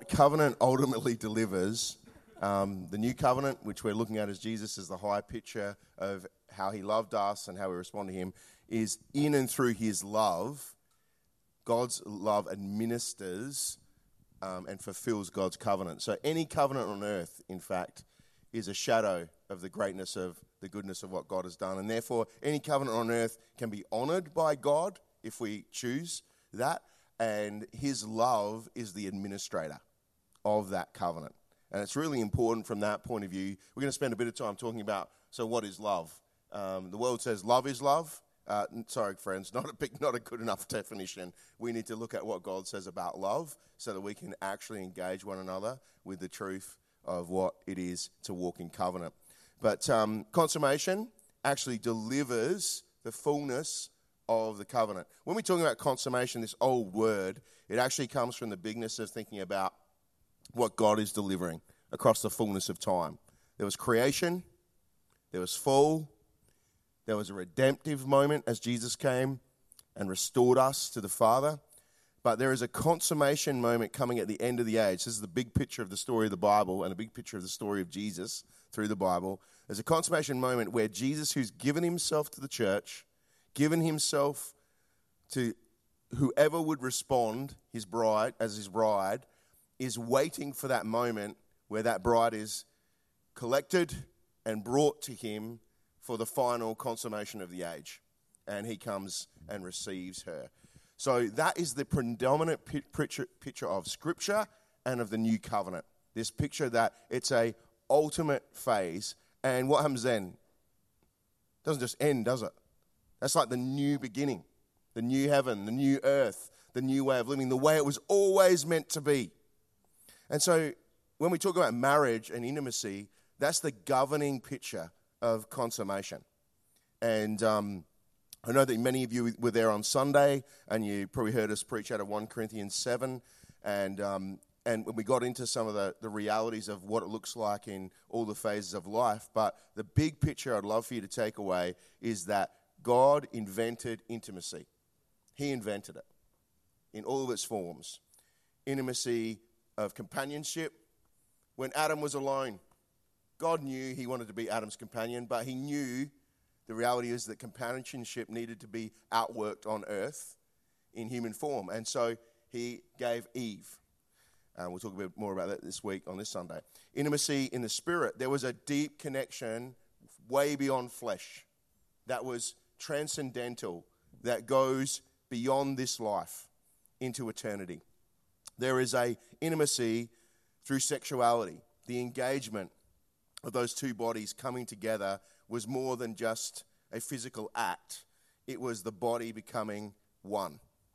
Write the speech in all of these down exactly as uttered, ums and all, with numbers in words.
covenant ultimately delivers. Um, the new covenant, which we're looking at as Jesus as the high picture of how he loved us and how we respond to him, is in and through his love, God's love administers um, and fulfills God's covenant. So any covenant on earth, in fact, is a shadow of the greatness of the goodness of what God has done. And therefore, any covenant on earth can be honored by God if we choose that. And his love is the administrator of that covenant. And it's really important from that point of view. We're going to spend a bit of time talking about, so what is love? Um, the world says love is love. Uh, sorry, friends, not a big, not a good enough definition. We need to look at what God says about love so that we can actually engage one another with the truth of what it is to walk in covenant. But um, consummation actually delivers the fullness of the covenant. When we're talking about consummation, this old word, it actually comes from the bigness of thinking about what God is delivering across the fullness of time. There was creation, there was fall, there was a redemptive moment as Jesus came and restored us to the Father. But there is a consummation moment coming at the end of the age. This is the big picture of the story of the Bible and a big picture of the story of Jesus through the Bible. There's a consummation moment where Jesus, who's given himself to the church, given himself to whoever would respond, his bride, as his bride, is waiting for that moment where that bride is collected and brought to him for the final consummation of the age. And he comes and receives her. So that is the predominant picture, picture of Scripture and of the new covenant. This picture that it's a ultimate phase. And what happens then? It doesn't just end, does it? That's like the new beginning, the new heaven, the new earth, the new way of living, the way it was always meant to be. And so when we talk about marriage and intimacy, that's the governing picture of consummation. And um, I know that many of you were there on Sunday, and you probably heard us preach out of First Corinthians seven, and um, and when we got into some of the, the realities of what it looks like in all the phases of life. But the big picture I'd love for you to take away is that God invented intimacy. He invented it in all of its forms. Intimacy of companionship. When Adam was alone, God knew he wanted to be Adam's companion, but he knew the reality is that companionship needed to be outworked on earth in human form. And so he gave Eve. Uh, we'll talk a bit more about that this week on this Sunday. Intimacy in the spirit. There was a deep connection way beyond flesh that was transcendental, that goes beyond this life into eternity. There is a intimacy through sexuality. The engagement of those two bodies coming together was more than just a physical act. It was the body becoming one.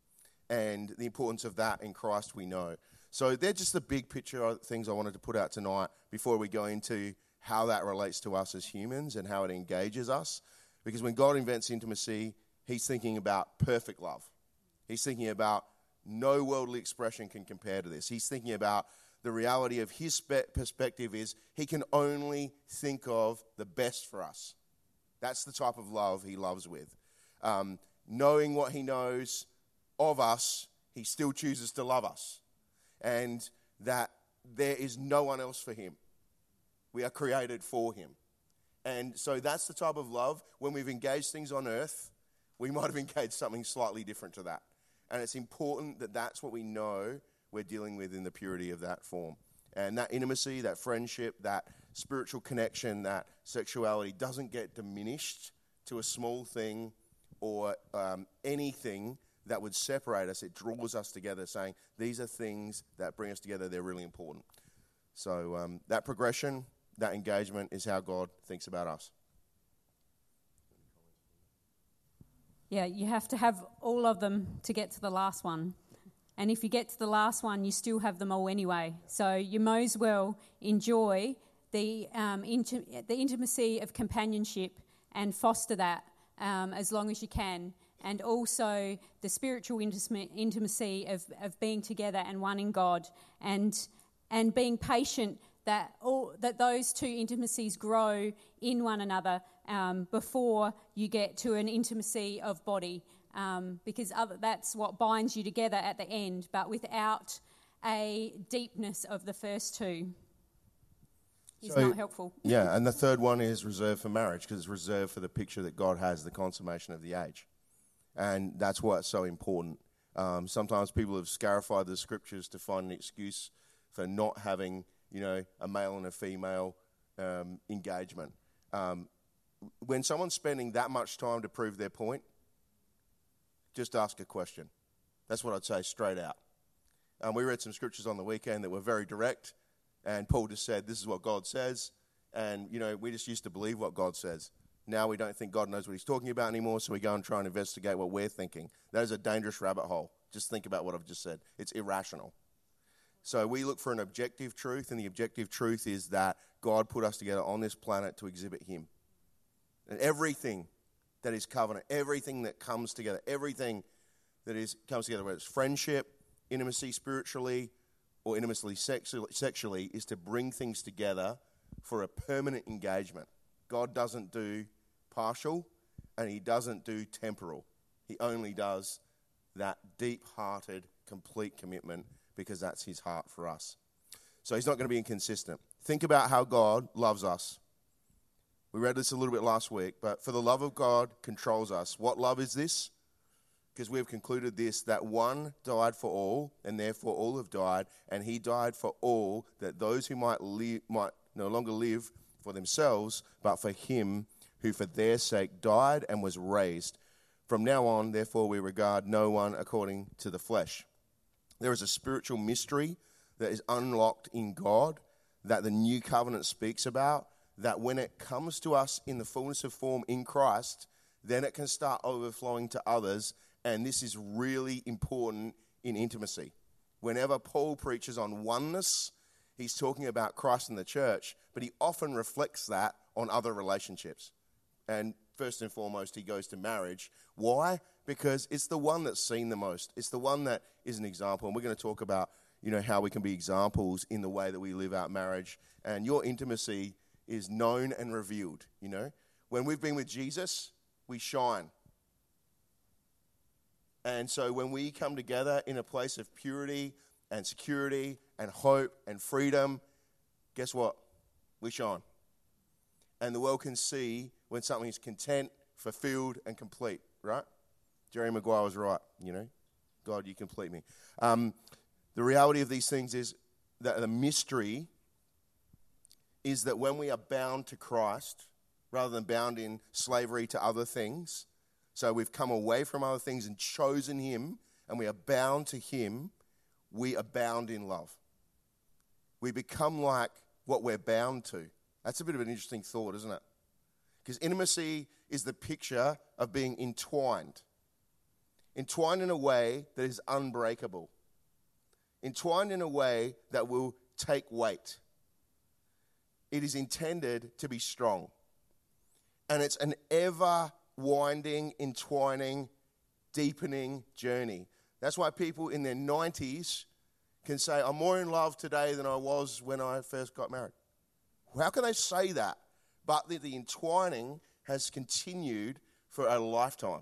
And the importance of that in Christ we know. So they're just the big picture of things I wanted to put out tonight before we go into how that relates to us as humans and how it engages us. Because when God invents intimacy, he's thinking about perfect love. He's thinking about no worldly expression can compare to this. He's thinking about the reality of his perspective is he can only think of the best for us. That's the type of love he loves with. Um, knowing what he knows of us, he still chooses to love us. And that there is no one else for him. We are created for him. And so that's the type of love. When we've engaged things on earth, we might have engaged something slightly different to that. And it's important that that's what we know we're dealing with in the purity of that form. And that intimacy, that friendship, that spiritual connection, that sexuality doesn't get diminished to a small thing or um, anything that would separate us. It draws us together, saying these are things that bring us together. They're really important. So um, that progression, that engagement is how God thinks about us. Yeah, you have to have all of them to get to the last one. And if you get to the last one, you still have them all anyway. So you may as well enjoy the um, inti- the intimacy of companionship and foster that um, as long as you can. And also the spiritual intim- intimacy of, of being together and one in God, and and being patient that all that those two intimacies grow in one another um, before you get to an intimacy of body, um, because other, that's what binds you together at the end. But without a deepness of the first two is So- not helpful. Yeah, and the third one is reserved for marriage because it's reserved for the picture that God has, the consummation of the age. And that's what's so important. Um, sometimes people have scarified the scriptures to find an excuse for not having, you know, a male and a female um, engagement. Um, when someone's spending that much time to prove their point, just ask a question. That's what I'd say straight out. Um, we read some scriptures on the weekend that were very direct, and Paul just said, this is what God says, and, you know, we just used to believe what God says. Now we don't think God knows what he's talking about anymore, so we go and try and investigate what we're thinking. That is a dangerous rabbit hole. Just think about what I've just said. It's irrational. So we look for an objective truth, and the objective truth is that God put us together on this planet to exhibit him. And everything that is covenant, everything that comes together, everything that is comes together, whether it's friendship, intimacy spiritually, or intimacy sexually, sexually, is to bring things together for a permanent engagement. God doesn't do partial, and he doesn't do temporal. He only does that deep-hearted, complete commitment because that's his heart for us. So he's not going to be inconsistent. Think about how God loves us. We read this a little bit last week, but for the love of God controls us. What love is this? Because we've concluded this, that one died for all, and therefore all have died, and he died for all, that those who might live, might no longer live for themselves, but for him who for their sake died and was raised. From now on, therefore, we regard no one according to the flesh. There is a spiritual mystery that is unlocked in God that the new covenant speaks about, that when it comes to us in the fullness of form in Christ, then it can start overflowing to others, and this is really important in intimacy. Whenever Paul preaches on oneness, he's talking about Christ and the church, but he often reflects that on other relationships. And first and foremost, he goes to marriage. Why? Because it's the one that's seen the most. It's the one that is an example. And we're going to talk about, you know, how we can be examples in the way that we live out marriage. And your intimacy is known and revealed, you know. When we've been with Jesus, we shine. And so when we come together in a place of purity and security and hope and freedom, guess what? We shine. And the world can see when something is content, fulfilled, and complete, right? Jerry Maguire was right, you know. God, you complete me. Um, the reality of these things is that the mystery is that when we are bound to Christ, rather than bound in slavery to other things, so we've come away from other things and chosen him, and we are bound to him, we abound in love. We become like what we're bound to. That's a bit of an interesting thought, isn't it? Because intimacy is the picture of being entwined. Entwined in a way that is unbreakable. Entwined in a way that will take weight. It is intended to be strong. And it's an ever-winding, entwining, deepening journey. That's why people in their nineties can say, I'm more in love today than I was when I first got married. How can they say that? But the, the entwining has continued for a lifetime.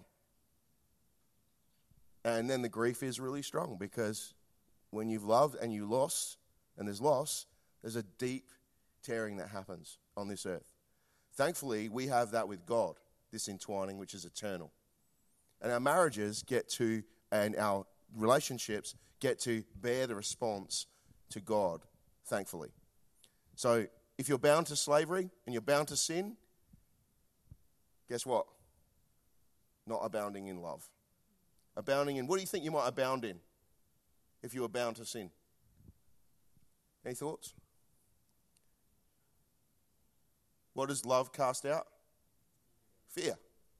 And then the grief is really strong because when you've loved and you lost, and there's loss, there's a deep tearing that happens on this earth. Thankfully, we have that with God, this entwining, which is eternal. And our marriages get to, and our relationships get to bear the response to God, thankfully. So if you're bound to slavery and you're bound to sin, guess what? Not abounding in love. Abounding in, what do you think you might abound in if you were bound to sin? Any thoughts? What does love cast out? Fear.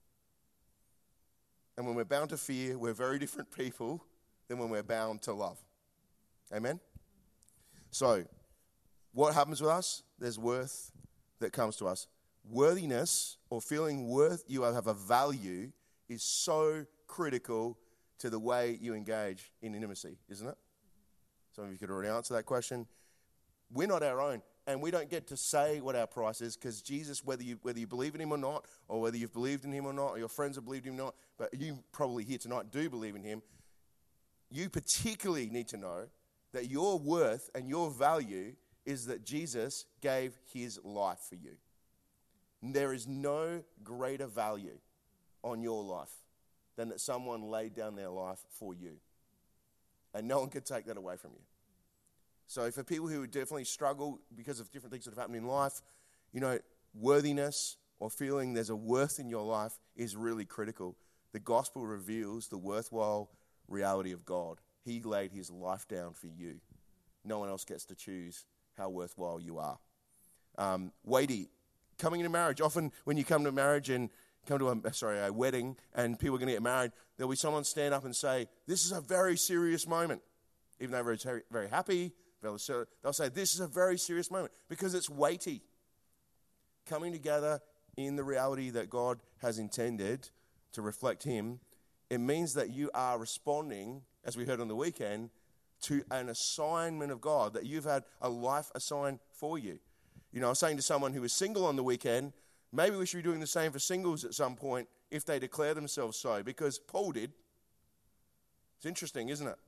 And when we're bound to fear, we're very different people than when we're bound to love. Amen? So, what happens with us? There's worth that comes to us. Worthiness, or feeling worth, you have a value, is so critical to the way you engage in intimacy, isn't it? Some of you could already answer that question. We're not our own, and we don't get to say what our price is, because Jesus, whether you whether you believe in him or not, or whether you've believed in him or not, or your friends have believed in him or not, but you probably here tonight do believe in him, you particularly need to know that your worth and your value is that Jesus gave his life for you. There is no greater value on your life than that someone laid down their life for you. And no one can take that away from you. So for people who definitely struggle because of different things that have happened in life, you know, worthiness or feeling there's a worth in your life is really critical. The gospel reveals the worthwhile reality of God. He laid his life down for you. No one else gets to choose how worthwhile you are. Um, weighty, coming into marriage. Often when you come to marriage and come to a, sorry, a wedding and people are going to get married, there'll be someone stand up and say, this is a very serious moment. Even though they're very, very happy, they'll say, this is a very serious moment because it's weighty. Coming together in the reality that God has intended to reflect him, it means that you are responding, as we heard on the weekend, to an assignment of God, that you've had a life assigned for you. You know, I was saying to someone who was single on the weekend, maybe we should be doing the same for singles at some point if they declare themselves so, because Paul did. It's interesting, isn't it?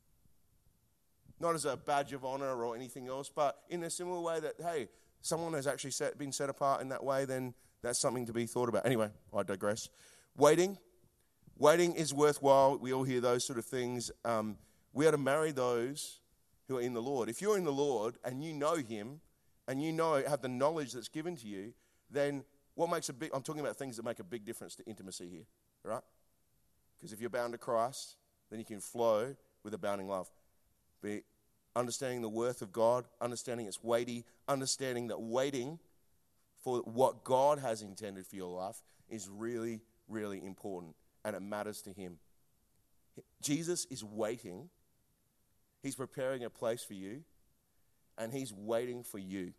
Not as a badge of honor or anything else, but in a similar way that, hey, someone has actually set, been set apart in that way, then that's something to be thought about. Anyway, I digress. Waiting. Waiting is worthwhile. We all hear those sort of things. Um, we are to marry those who are in the Lord. If you're in the Lord and you know him and you know, have the knowledge that's given to you, then what makes a big, I'm talking about things that make a big difference to intimacy here, right? Because if you're bound to Christ, then you can flow with abounding love. Be understanding the worth of God, understanding it's weighty, understanding that waiting for what God has intended for your life is really, really important, and it matters to him. Jesus is waiting. He's preparing a place for you, and he's waiting for you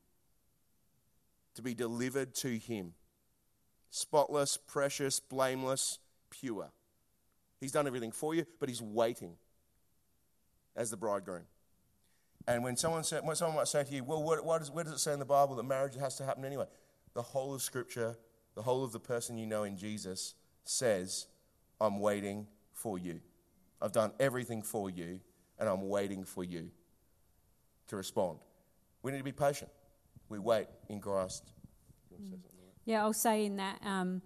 to be delivered to him. Spotless, precious, blameless, pure. He's done everything for you, but he's waiting as the bridegroom. And when someone said, when someone might say to you, well, what, what is, where does it say in the Bible that marriage has to happen anyway? The whole of Scripture, the whole of the person you know in Jesus says, I'm waiting for you. I've done everything for you, and I'm waiting for you to respond. We need to be patient. We wait in Christ. You want to say something? Yeah, I'll say in that um,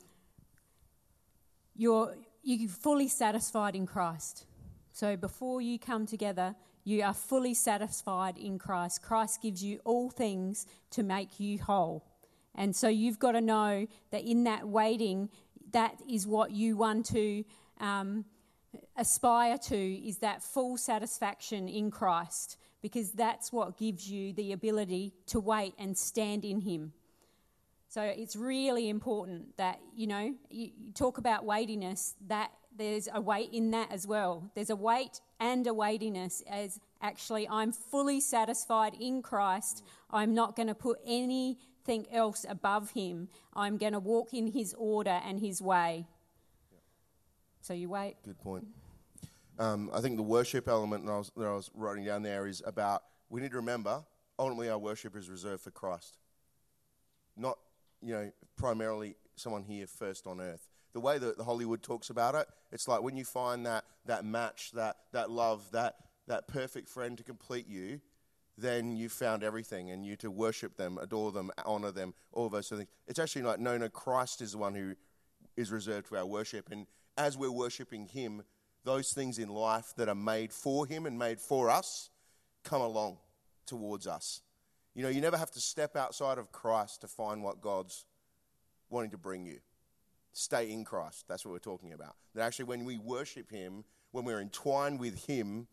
you're you're fully satisfied in Christ. So before you come together, you are fully satisfied in Christ. Christ gives you all things to make you whole. And so you've got to know that in that waiting, that is what you want to um, aspire to, is that full satisfaction in Christ, because that's what gives you the ability to wait and stand in him. So it's really important that, you know, you, you talk about weightiness, that there's a weight in that as well. There's a weight and a weightiness as actually I'm fully satisfied in Christ. I'm not going to put anything else above him. I'm going to walk in his order and his way. Yeah. So you wait. Good point. Um, I think the worship element that I, was, that I was writing down there is about, we need to remember, ultimately our worship is reserved for Christ. Not, you know, primarily someone here first on earth. The way that the Hollywood talks about it, it's like when you find that that match, that that love, that that perfect friend to complete you, then you've found everything, and you to worship them, adore them, honor them, all of those sort of things. It's actually like, no, no, Christ is the one who is reserved to our worship. And as we're worshiping him, those things in life that are made for him and made for us come along towards us. You know, you never have to step outside of Christ to find what God's wanting to bring you. Stay in Christ. That's what we're talking about. That actually when we worship him, when we're entwined with him,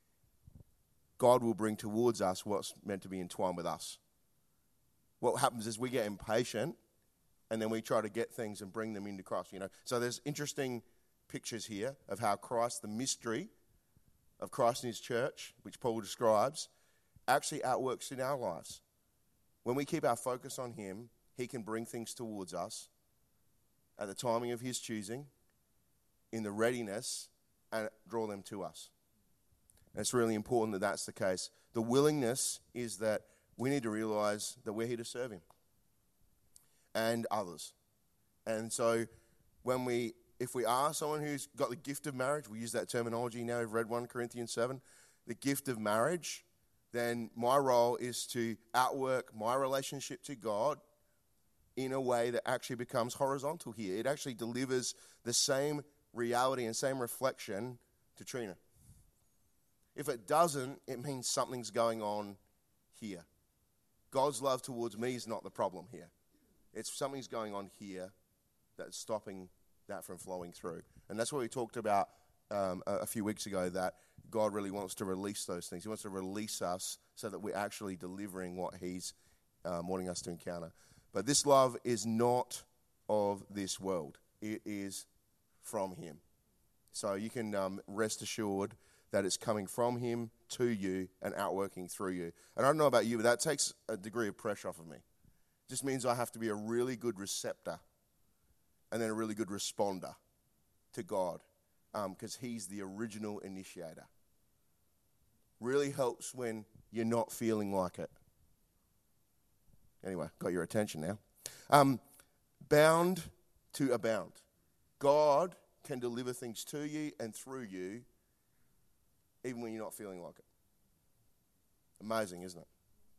God will bring towards us what's meant to be entwined with us. What happens is we get impatient, and then we try to get things and bring them into Christ. You know, so there's interesting pictures here of how Christ, the mystery of Christ and his church, which Paul describes, actually outworks in our lives. When we keep our focus on him, he can bring things towards us at the timing of his choosing, in the readiness, and draw them to us. And it's really important that that's the case. The willingness is that we need to realize that we're here to serve him and others. And so when we, if we are someone who's got the gift of marriage, we use that terminology now, we've read First Corinthians seven, the gift of marriage, then my role is to outwork my relationship to God in a way that actually becomes horizontal here. It actually delivers the same reality and same reflection to Trina. If it doesn't, it means something's going on here. God's love towards me is not the problem here. It's something's going on here that's stopping that from flowing through. And that's what we talked about um, a, a few weeks ago, that God really wants to release those things. He wants to release us so that we're actually delivering what he's um, wanting us to encounter. But this love is not of this world. It is from him. So you can um, rest assured that it's coming from him to you and outworking through you. And I don't know about you, but that takes a degree of pressure off of me. It just means I have to be a really good receptor and then a really good responder to God, because um, he's the original initiator. Really helps when you're not feeling like it. Anyway, got your attention now. Um, bound to abound. God can deliver things to you and through you even when you're not feeling like it. Amazing, isn't it?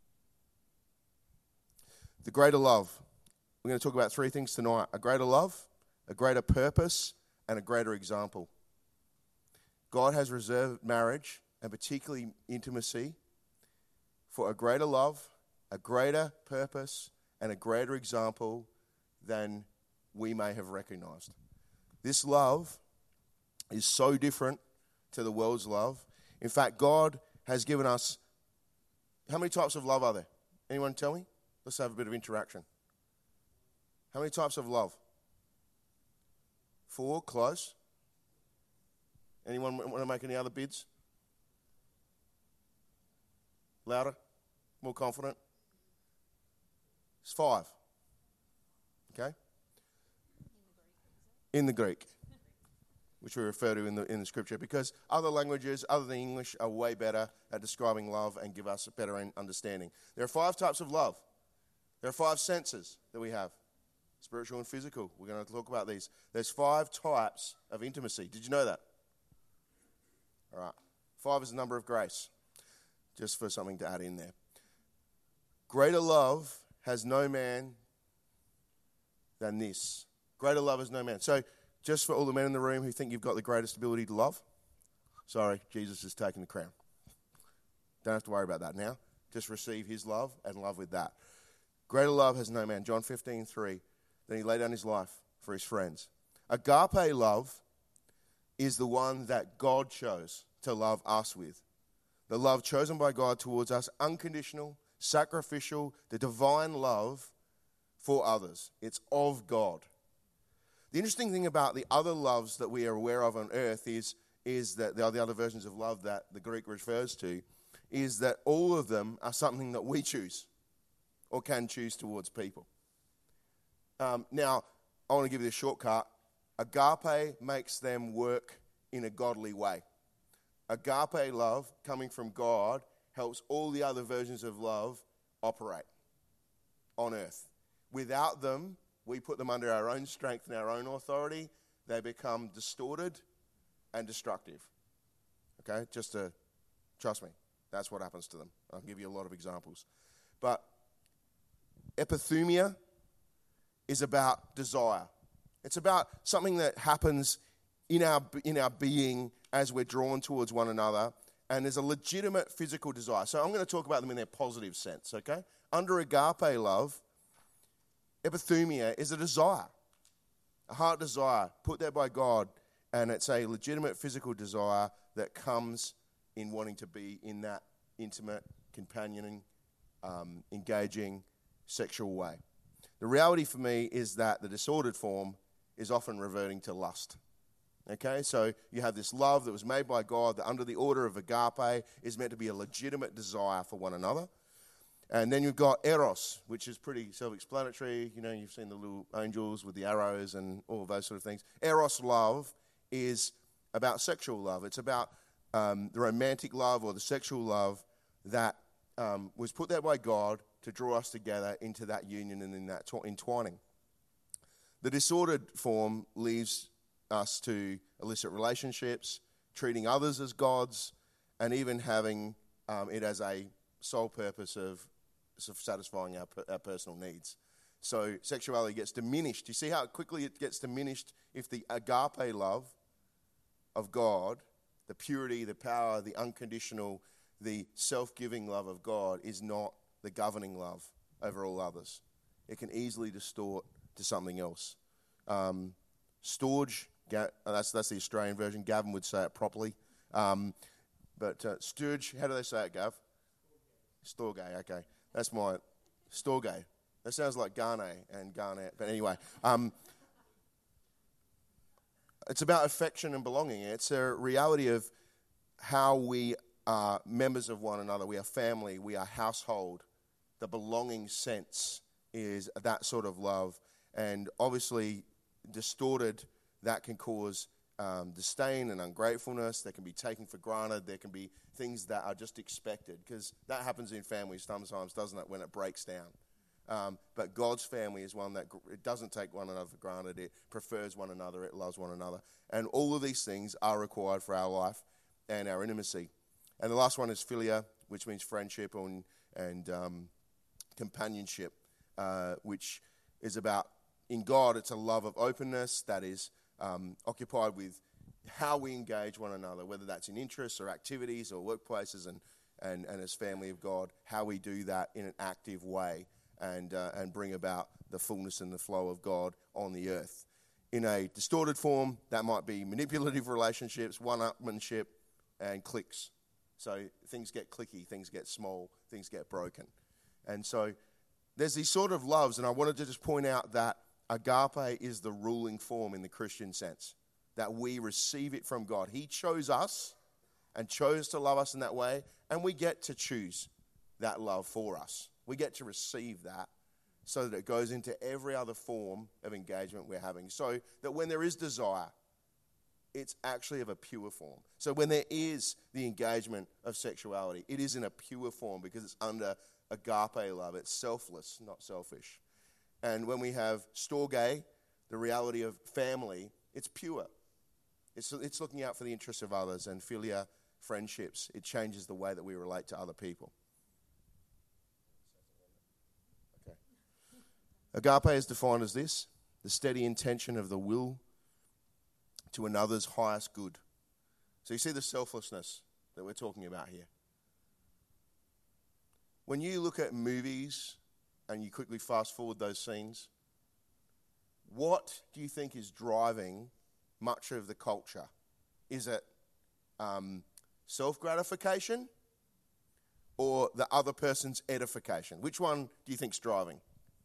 The greater love. We're going to talk about three things tonight. A greater love, a greater purpose, and a greater example. God has reserved marriage, and particularly intimacy, for a greater love, a greater purpose, and a greater example than we may have recognized. This love is so different to the world's love. In fact, God has given us, how many types of love are there? Anyone tell me? Let's have a bit of interaction. How many types of love? Four, close. Anyone want to make any other bids? Louder? More confident? It's five. Okay? In the Greek, which we refer to in the in the scripture, because other languages other than English are way better at describing love and give us a better understanding. There are five types of love. There are five senses that we have. Spiritual and physical. We're going to talk about these. There's five types of intimacy. Did you know that? All right. Five is the number of grace. Just for something to add in there. Greater love has no man than this. Greater love has no man. So, just for all the men in the room who think you've got the greatest ability to love, sorry, Jesus is taking the crown. Don't have to worry about that now. Just receive his love and love with that. Greater love has no man. John fifteen three. Then he laid down his life for his friends. Agape love is the one that God chose to love us with. The love chosen by God towards us, unconditional, sacrificial, the divine love for others. It's of God. The interesting thing about the other loves that we are aware of on earth is, is that the other versions of love that the Greek refers to, is that all of them are something that we choose or can choose towards people. Um, now, I want to give you a shortcut. Agape makes them work in a godly way. Agape love, coming from God, helps all the other versions of love operate on earth. Without them, we put them under our own strength and our own authority. They become distorted and destructive. Okay? Just to, trust me, that's what happens to them. I'll give you a lot of examples. But epithumia is about desire. It's about something that happens in our in our being as we're drawn towards one another, and there's a legitimate physical desire. So I'm going to talk about them in their positive sense, okay? Under agape love, epithumia is a desire, a heart desire, put there by God, and it's a legitimate physical desire that comes in wanting to be in that intimate, companioning, um, engaging, sexual way. The reality for me is that the disordered form is often reverting to lust. Okay, so you have this love that was made by God that under the order of agape is meant to be a legitimate desire for one another. And then you've got eros, which is pretty self-explanatory. You know, you've seen the little angels with the arrows and all of those sort of things. Eros love is about sexual love. It's about um, the romantic love or the sexual love that um, was put there by God to draw us together into that union and in that entwining. The disordered form leaves us to illicit relationships, treating others as gods, and even having um, it as a sole purpose of, of satisfying our, our personal needs. So sexuality gets diminished. You see how quickly it gets diminished if the agape love of God, the purity, the power, the unconditional, the self-giving love of God is not the governing love over all others. It can easily distort to something else. Um, storge, ga- that's that's the Australian version. Gavin would say it properly. Um, but uh, sturge, how do they say it, Gav? Storge, okay. That's my storge. That sounds like Garnet and Garnet. But anyway, um, it's about affection and belonging. It's a reality of how we are members of one another. We are family. We are household. The belonging sense is that sort of love. And obviously, distorted, that can cause um, disdain and ungratefulness. That can be taken for granted. There can be things that are just expected, because that happens in families sometimes, doesn't it, when it breaks down. Um, but God's family is one that it doesn't take one another for granted. It prefers one another. It loves one another. And all of these things are required for our life and our intimacy. And the last one is philia, which means friendship and, and um, companionship, uh, which is about, in God, it's a love of openness that is um, occupied with how we engage one another, whether that's in interests or activities or workplaces, and, and, and as family of God, how we do that in an active way and uh, and bring about the fullness and the flow of God on the earth. In a distorted form, that might be manipulative relationships, one-upmanship, and cliques. So things get cliquey, things get small, things get broken. And so there's these sort of loves, and I wanted to just point out that agape is the ruling form in the Christian sense, that we receive it from God. He chose us and chose to love us in that way, and we get to choose that love for us. We get to receive that so that it goes into every other form of engagement we're having. So that when there is desire, it's actually of a pure form. So when there is the engagement of sexuality, it is in a pure form because it's under agape love. It's selfless, not selfish. And when we have storge, the reality of family, it's pure. It's, it's looking out for the interests of others. And philia, friendships, it changes the way that we relate to other people. Agape is defined as this: the steady intention of the will to another's highest good. So you see the selflessness that we're talking about here. When you look at movies and you quickly fast forward those scenes, what do you think is driving much of the culture? Is it um, self-gratification or the other person's edification? Which one do you think's driving?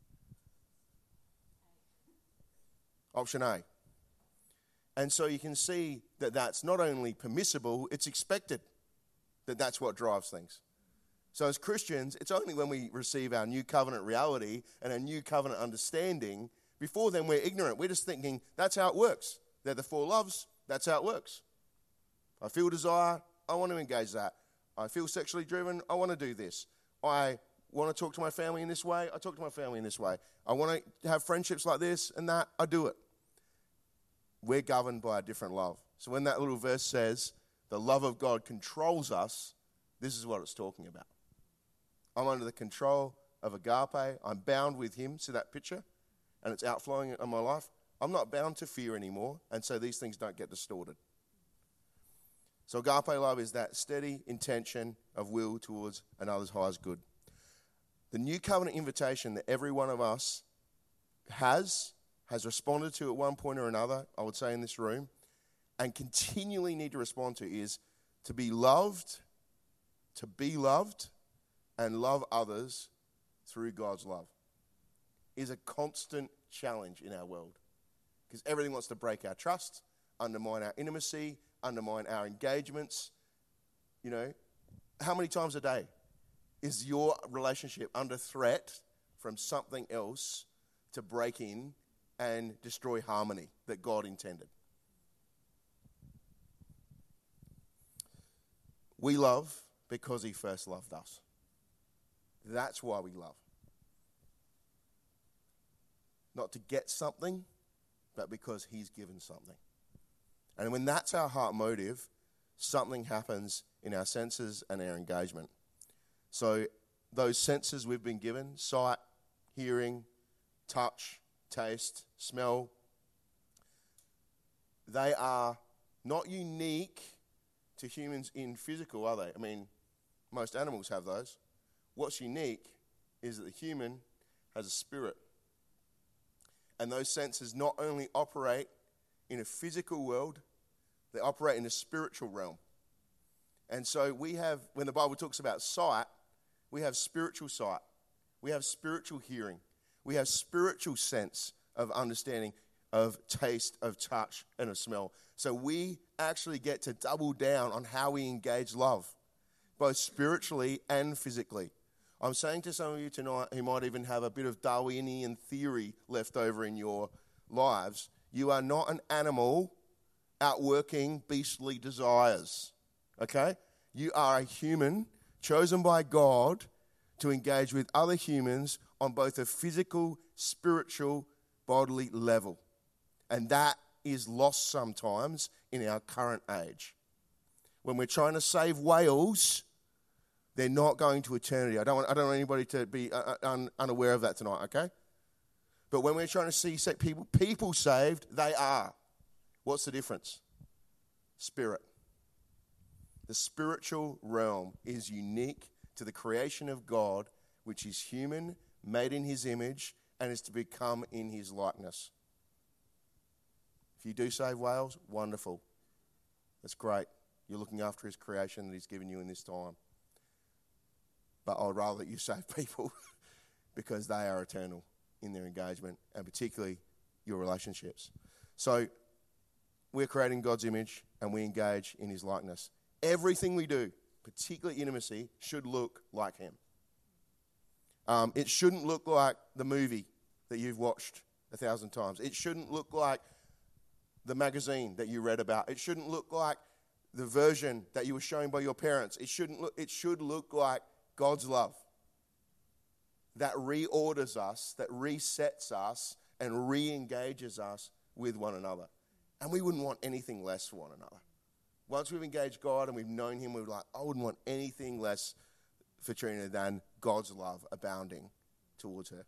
Option A. And so you can see that that's not only permissible, it's expected that that's what drives things. So as Christians, it's only when we receive our new covenant reality and a new covenant understanding, before then we're ignorant. We're just thinking that's how it works. They're the four loves, that's how it works. I feel desire, I want to engage that. I feel sexually driven, I want to do this. I want to talk to my family in this way, I talk to my family in this way. I want to have friendships like this and that, I do it. We're governed by a different love. So when that little verse says, the love of God controls us, this is what it's talking about. I'm under the control of agape. I'm bound with him. See that picture? And it's outflowing in my life. I'm not bound to fear anymore, and so these things don't get distorted. So agape love is that steady intention of will towards another's highest good. The new covenant invitation that every one of us has, has responded to at one point or another, I would say in this room, and continually need to respond to is to be loved, to be loved, and love others through God's love. Is a constant challenge in our world. Because everything wants to break our trust, undermine our intimacy, undermine our engagements. You know, how many times a day is your relationship under threat from something else to break in and destroy harmony that God intended? We love because he first loved us. That's why we love. Not to get something, but because he's given something. And when that's our heart motive, something happens in our senses and our engagement. So those senses we've been given, sight, hearing, touch, taste, smell, they are not unique to humans in physical, are they? I mean, most animals have those. What's unique is that the human has a spirit. And those senses not only operate in a physical world, they operate in a spiritual realm. And so we have, when the Bible talks about sight, we have spiritual sight. We have spiritual hearing. We have spiritual sense of understanding, of taste, of touch, and of smell. So we actually get to double down on how we engage love, both spiritually and physically. I'm saying to some of you tonight who might even have a bit of Darwinian theory left over in your lives, you are not an animal outworking beastly desires, okay? You are a human chosen by God to engage with other humans on both a physical, spiritual, bodily level. And that is lost sometimes in our current age. When we're trying to save whales, they're not going to eternity. I don't want, I don't want anybody to be un, unaware of that tonight, okay? But when we're trying to see people, people saved, they are. What's the difference? Spirit. The spiritual realm is unique to the creation of God, which is human, made in his image, and is to become in his likeness. If you do save whales, wonderful. That's great. You're looking after his creation that he's given you in this time. But I'd rather that you save people because they are eternal in their engagement, and particularly your relationships. So we're creating God's image and we engage in his likeness. Everything we do, particularly intimacy, should look like him. Um, it shouldn't look like the movie that you've watched a thousand times. It shouldn't look like the magazine that you read about. It shouldn't look like the version that you were shown by your parents. It shouldn't look, it should look like God's love that reorders us, that resets us, and re-engages us with one another. And we wouldn't want anything less for one another. Once we've engaged God and we've known him, we're like, I wouldn't want anything less for Trina than God's love abounding towards her.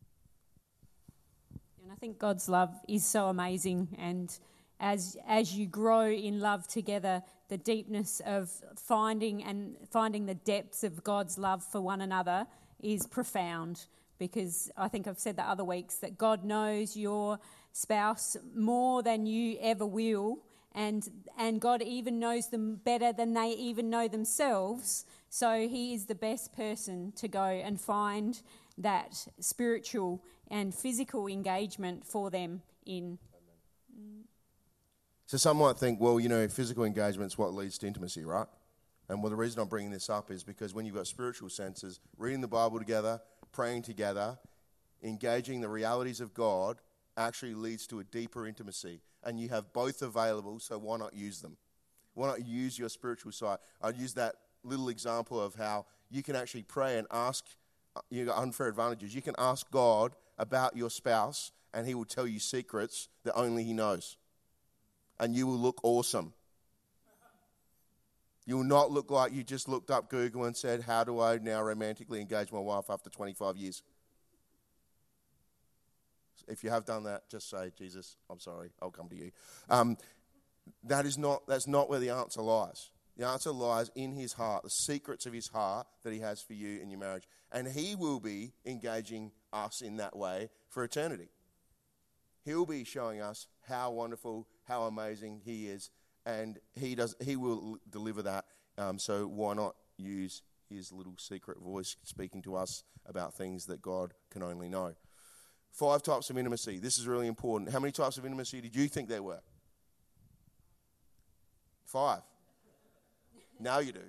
And I think God's love is so amazing, and as as you grow in love together, the deepness of finding and finding the depths of God's love for one another is profound, because I think I've said that other weeks that God knows your spouse more than you ever will, and and God even knows them better than they even know themselves. So he is the best person to go and find that spiritual and physical engagement for them in. So some might think, well, you know, physical engagement's what leads to intimacy, right? And well, the reason I'm bringing this up is because when you've got spiritual senses, reading the Bible together, praying together, engaging the realities of God actually leads to a deeper intimacy. And you have both available, so why not use them? Why not use your spiritual side? I'd use that little example of how you can actually pray and ask, you got unfair advantages. You can ask God about your spouse and he will tell you secrets that only he knows. And you will look awesome. You will not look like you just looked up Google and said, how do I now romantically engage my wife after twenty-five years? If you have done that, just say, Jesus, I'm sorry, I'll come to you. Um, that is not, that's not where the answer lies. The answer lies in his heart, the secrets of his heart that he has for you in your marriage. And he will be engaging us in that way for eternity. He'll be showing us how wonderful, how amazing he is, and he does. He will deliver that. Um, so why not use his little secret voice speaking to us about things that God can only know? Five types of intimacy. This is really important. How many types of intimacy did you think there were? Five. Now you do.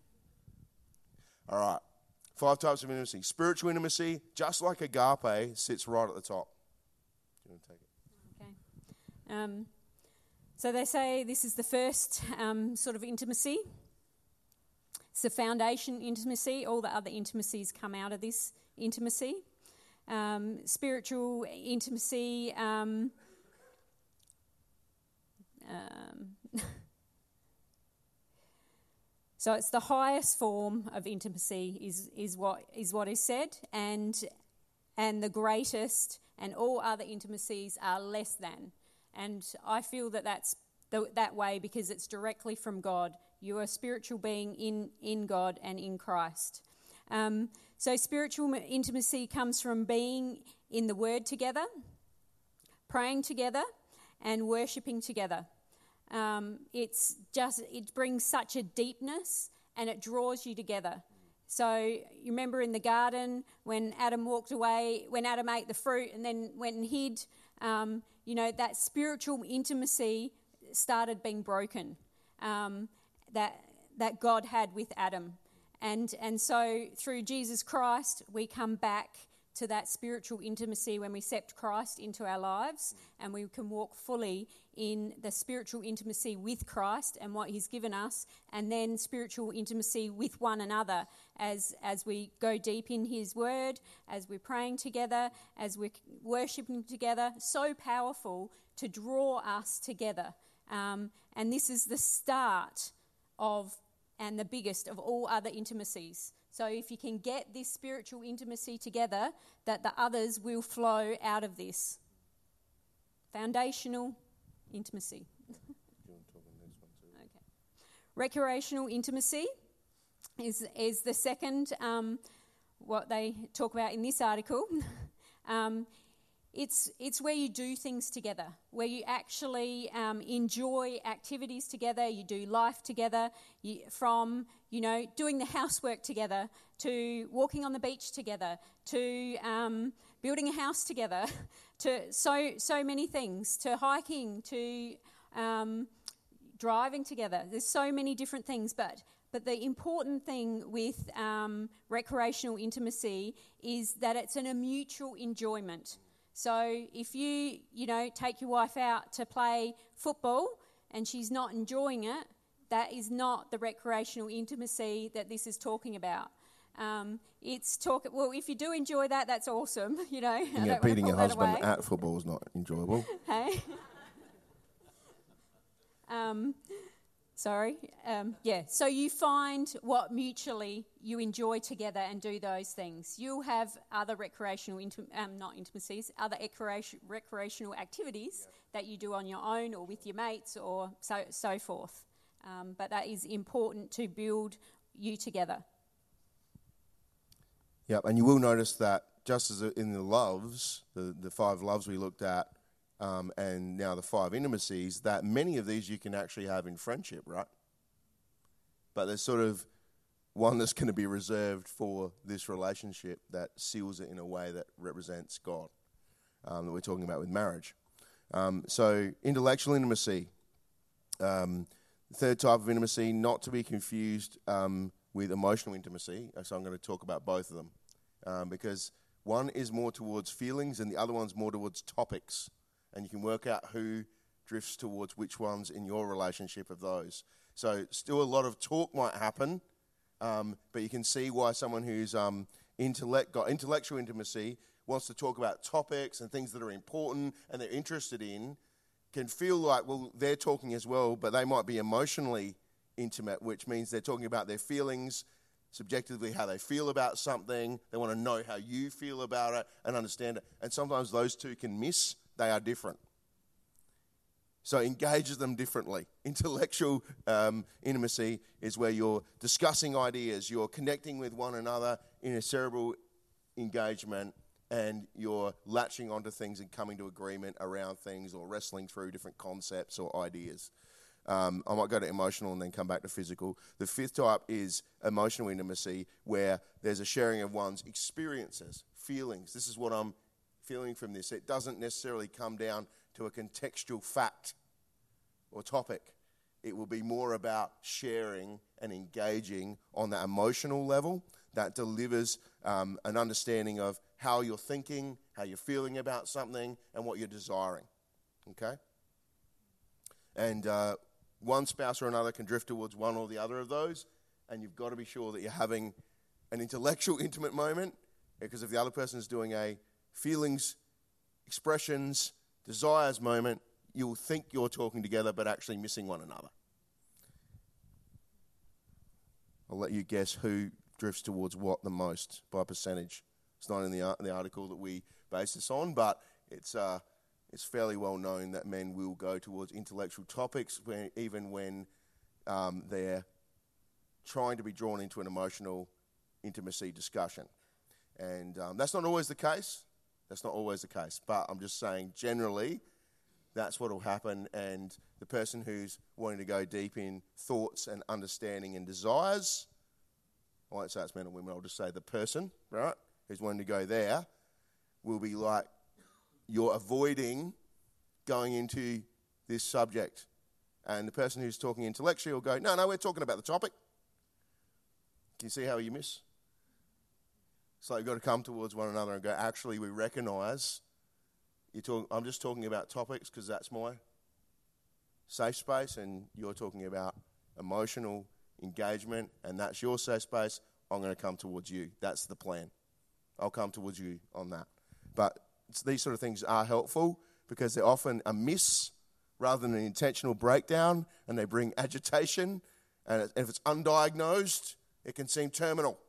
All right. Five types of intimacy. Spiritual intimacy, just like agape, sits right at the top. Do you want to take it? Okay. Um, so they say this is the first um, sort of intimacy. It's the foundation intimacy. All the other intimacies come out of this intimacy. Um, spiritual intimacy. Um, um, So it's the highest form of intimacy is, is what is what is said, and and the greatest, and all other intimacies are less than. And I feel that that's the, that way because it's directly from God. You are a spiritual being in, in God and in Christ. Um, so spiritual intimacy comes from being in the Word together, praying together, and worshipping together. Um, it's just it brings such a deepness, and it draws you together. So you remember in the garden when Adam walked away, when Adam ate the fruit and then went and hid, um, you know, that spiritual intimacy started being broken, um, that that God had with Adam. And and so through Jesus Christ, we come back to that spiritual intimacy when we accept Christ into our lives, and we can walk fully in the spiritual intimacy with Christ and what he's given us, and then spiritual intimacy with one another as as we go deep in his word, as we're praying together, as we're worshipping together. So powerful to draw us together. Um, and this is the start of and the biggest of all other intimacies. So if you can get this spiritual intimacy together, that the others will flow out of this. Foundational intimacy. Do you want to talk on this one too? Okay. Recreational intimacy is is the second um, what they talk about in this article. um, It's it's where you do things together, where you actually um, enjoy activities together. You do life together, you, from you know doing the housework together, to walking on the beach together, to um, building a house together, to so so many things, to hiking, to um, driving together. There's so many different things, but but the important thing with um, recreational intimacy is that it's an, a mutual enjoyment. So if you, you know, take your wife out to play football and she's not enjoying it, that is not the recreational intimacy that this is talking about. Um, it's talk. Well, if you do enjoy that, that's awesome, you know. And yet beating your husband at football is not enjoyable. Hey? um, sorry. Um, yeah, so you find what mutually you enjoy together and do those things. You'll have other recreational, intim- um, not intimacies, other recreation- recreational activities yeah. that you do on your own or with your mates or so so forth. Um, but that is important to build you together. Yeah, and you will notice that just as in the loves, the, the five loves we looked at, um, and now the five intimacies, that many of these you can actually have in friendship, right? But there's sort of one that's going to be reserved for this relationship that seals it in a way that represents God, um, that we're talking about with marriage. Um, so intellectual intimacy, um, the third type of intimacy, not to be confused um, with emotional intimacy. So I'm going to talk about both of them um, because one is more towards feelings and the other one's more towards topics. And you can work out who drifts towards which ones in your relationship of those. So still a lot of talk might happen, um, but you can see why someone who's um, intellect, got intellectual intimacy wants to talk about topics and things that are important and they're interested in, can feel like, well, they're talking as well, but they might be emotionally intimate, which means they're talking about their feelings, subjectively how they feel about something. They want to know how you feel about it and understand it. And sometimes those two can miss. They are different. So engages them differently. Intellectual um, intimacy is where you're discussing ideas, you're connecting with one another in a cerebral engagement, and you're latching onto things and coming to agreement around things or wrestling through different concepts or ideas. Um, I might go to emotional and then come back to physical. The fifth type is emotional intimacy, where there's a sharing of one's experiences, feelings. This is what I'm feeling from this. It doesn't necessarily come down to a contextual fact or topic. It will be more about sharing and engaging on that emotional level that delivers um, an understanding of how you're thinking, how you're feeling about something, and what you're desiring. Okay? And uh, one spouse or another can drift towards one or the other of those, and you've got to be sure that you're having an intellectual, intimate moment, because if the other person is doing a feelings, expressions, desires moment, you'll think you're talking together but actually missing one another. I'll let you guess who drifts towards what the most by percentage. It's not in the, the article that we base this on, but it's uh, it's fairly well known that men will go towards intellectual topics when, even when um, they're trying to be drawn into an emotional intimacy discussion. And um, that's not always the case. That's not always the case. But I'm just saying generally that's what will happen. And the person who's wanting to go deep in thoughts and understanding and desires, I won't say it's men or women, I'll just say the person, right, who's wanting to go there will be like, you're avoiding going into this subject. And the person who's talking intellectually will go, no, no, we're talking about the topic. Can you see how you miss? So you've got to come towards one another and go, actually, we recognise you talk, I'm just talking about topics because that's my safe space, and you're talking about emotional engagement, and that's your safe space. I'm going to come towards you. That's the plan. I'll come towards you on that. But these sort of things are helpful because they're often a miss rather than an intentional breakdown, and they bring agitation. And if it's undiagnosed, it can seem terminal.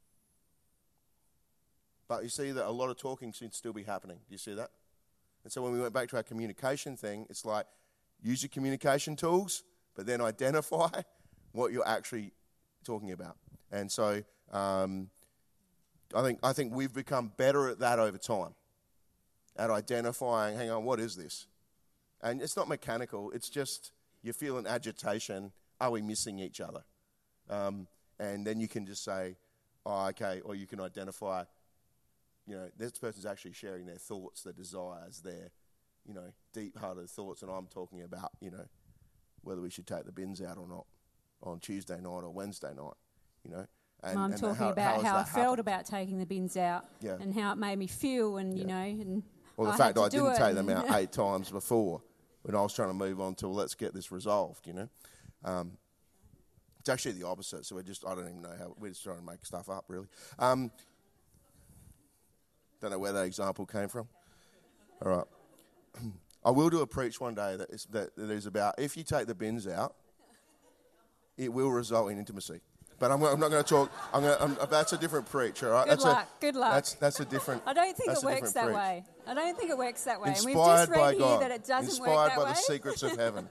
But you see that a lot of talking should still be happening. Do you see that? And so when we went back to our communication thing, it's like use your communication tools, but then identify what you're actually talking about. And so um, I think I think we've become better at that over time, at identifying, hang on, what is this? And it's not mechanical. It's just you feel an agitation. Are we missing each other? Um, and then you can just say, oh, okay, or you can identify, you know, this person's actually sharing their thoughts, their desires, their, you know, deep-hearted thoughts, and I'm talking about, you know, whether we should take the bins out or not on Tuesday night or Wednesday night, you know. And, I'm and talking how, about how, how I happened? felt about taking the bins out Yeah. and how it made me feel, and, you Yeah. know, and Or the I fact had that to I do didn't it. take them out eight times before when I was trying to move on to, well, let's get this resolved, you know. Um, it's actually the opposite, so we're just, I don't even know how, we're just trying to make stuff up, really. Um, don't know where that example came from. All right. I will do a preach one day that is, that, that is about, if you take the bins out, it will result in intimacy. But I'm, I'm not going to talk. I'm going to, I'm, that's a different preach, all right? Good that's luck. A, good luck. That's that's a different. I don't think that's it works that preach. way. I don't think it works that way. Inspired and we've just read by here God. that it doesn't Inspired work that by way. the secrets of heaven.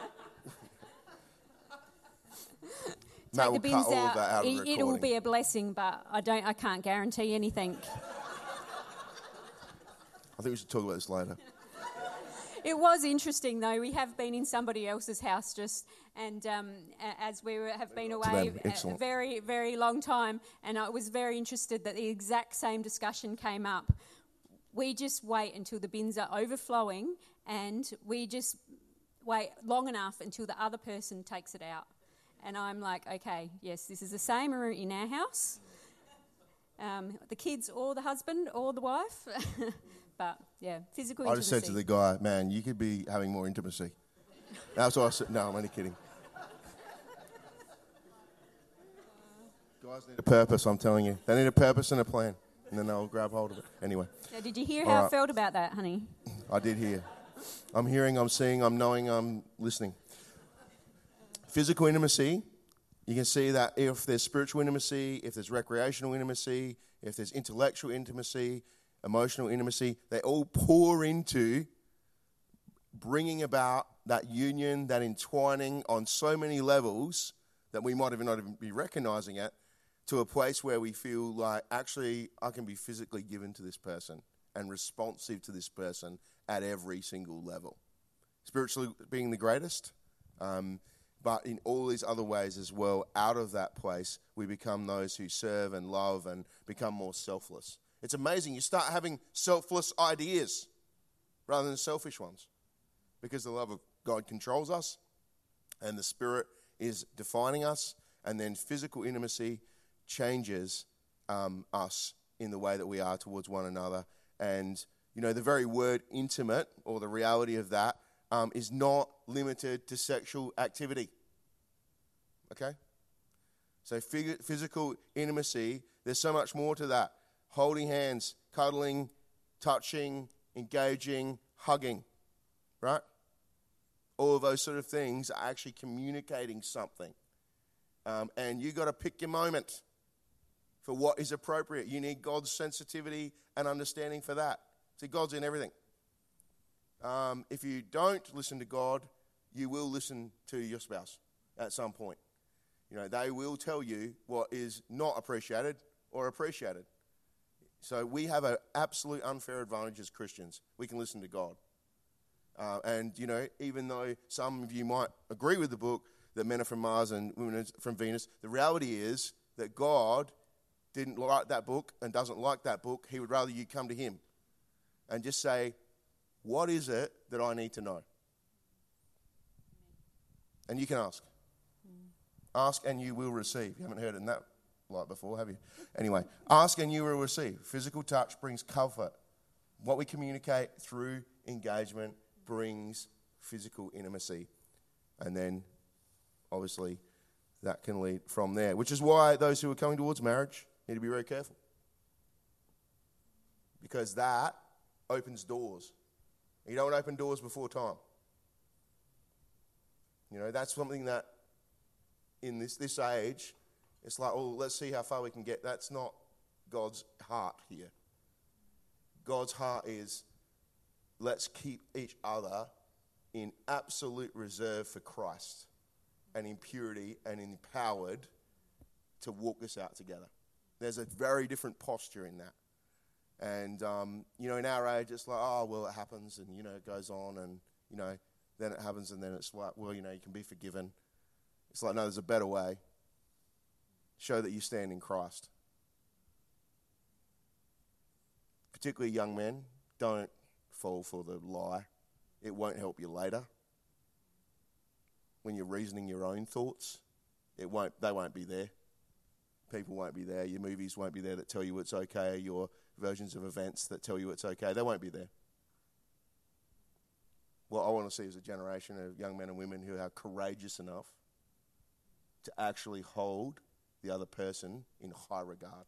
Take Matt the will bins cut all out. of that out of it, the it'll recording. be a blessing, but I don't. I can't guarantee anything. I think we should talk about this later. It was interesting, though. We have been in somebody else's house just, and um, a- as we were, have been away them. a, a Excellent. very, very long time, and I was very interested that the exact same discussion came up. We just wait until the bins are overflowing, and we just wait long enough until the other person takes it out. And I'm like, okay, yes, this is the same in our house. Um, the kids or the husband or the wife. But, yeah, physical I intimacy. just said to the guy, man, you could be having more intimacy. That's what I said. No, I'm only kidding. Guys need a purpose, I'm telling you. They need a purpose and a plan, and then they'll grab hold of it. Anyway. Now, did you hear All how right. I felt about that, honey? I did hear. I'm hearing, I'm seeing, I'm knowing, I'm listening. Physical intimacy, you can see that if there's spiritual intimacy, if there's recreational intimacy, if there's intellectual intimacy, emotional intimacy, they all pour into bringing about that union, that entwining on so many levels that we might even not even be recognizing it, to a place where we feel like, actually, I can be physically given to this person and responsive to this person at every single level. Spiritually being the greatest, um, but in all these other ways as well, out of that place, we become those who serve and love and become more selfless. It's amazing. You start having selfless ideas rather than selfish ones because the love of God controls us and the Spirit is defining us, and then physical intimacy changes um, us in the way that we are towards one another. And, you know, the very word intimate, or the reality of that, um, is not limited to sexual activity. Okay? So phys- physical intimacy, there's so much more to that. Holding hands, cuddling, touching, engaging, hugging, right? All of those sort of things are actually communicating something. Um, and you got to pick your moment for what is appropriate. You need God's sensitivity and understanding for that. See, God's in everything. Um, if you don't listen to God, you will listen to your spouse at some point. You know, they will tell you what is not appreciated or appreciated. So we have an absolute unfair advantage as Christians. We can listen to God. Uh, and, you know, even though some of you might agree with the book that men are from Mars and women are from Venus, the reality is that God didn't like that book and doesn't like that book. He would rather you come to him and just say, what is it that I need to know? And you can ask. Mm. Ask and you will receive. You haven't heard it in that light before, have you? Anyway, ask and you will receive. Physical touch brings comfort. What we communicate through engagement brings physical intimacy. And then, obviously, that can lead from there. Which is why those who are coming towards marriage need to be very careful. Because that opens doors. You don't open doors before time. You know, that's something that in this, this age, it's like, oh, let's see how far we can get. That's not God's heart here. God's heart is, let's keep each other in absolute reserve for Christ and in purity and empowered to walk this out together. There's a very different posture in that. And, um, you know, in our age, it's like, oh, well, it happens and, you know, it goes on and, you know, then it happens and then it's like, well, you know, you can be forgiven. It's like, no, there's a better way. Show that you stand in Christ. Particularly young men, don't fall for the lie. It won't help you later. When you're reasoning your own thoughts, it won't. They won't be there. People won't be there. Your movies won't be there that tell you it's okay. Your versions of events that tell you it's okay. They won't be there. What I want to see is a generation of young men and women who are courageous enough to actually hold the other person in high regard.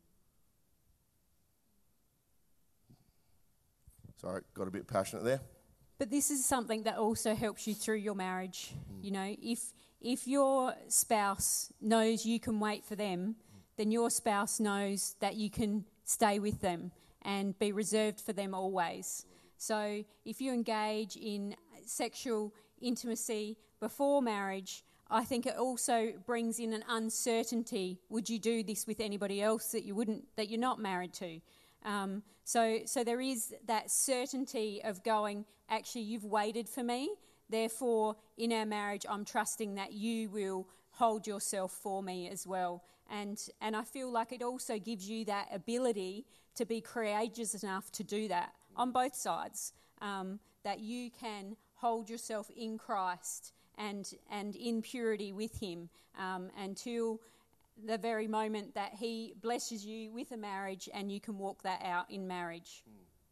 Sorry, got a bit passionate there. But this is something that also helps you through your marriage. Mm. You know, if if your spouse knows you can wait for them, mm. then your spouse knows that you can stay with them and be reserved for them always. So if you engage in sexual intimacy before marriage, I think it also brings in an uncertainty. Would you do this with anybody else that you wouldn't, that you're not married to? Um, so, so there is that certainty of going, actually, you've waited for me. Therefore, in our marriage, I'm trusting that you will hold yourself for me as well. And and I feel like it also gives you that ability to be courageous enough to do that on both sides, um, that you can hold yourself in Christ and and in purity with him um, until the very moment that he blesses you with a marriage and you can walk that out in marriage.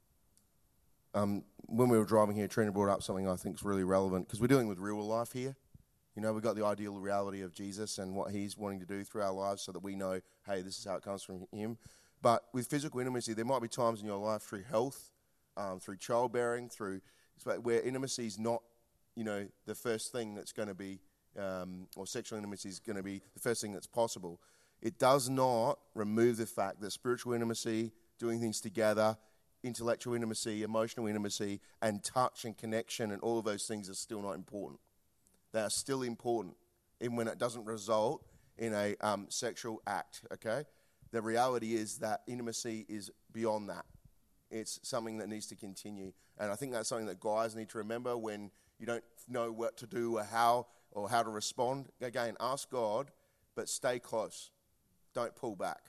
Um, when we were driving here, Trina brought up something I think is really relevant because we're dealing with real life here. You know, we've got the ideal reality of Jesus and what he's wanting to do through our lives so that we know, hey, this is how it comes from him. But with physical intimacy, there might be times in your life through health, um, through childbearing, through where intimacy is not, you know, the first thing that's going to be, um, or sexual intimacy is going to be the first thing that's possible. It does not remove the fact that spiritual intimacy, doing things together, intellectual intimacy, emotional intimacy, and touch and connection and all of those things are still not important. They are still important, even when it doesn't result in a um, sexual act, okay? The reality is that intimacy is beyond that. It's something that needs to continue. And I think that's something that guys need to remember when you don't know what to do or how or how to respond. Again, ask God, but stay close. Don't pull back.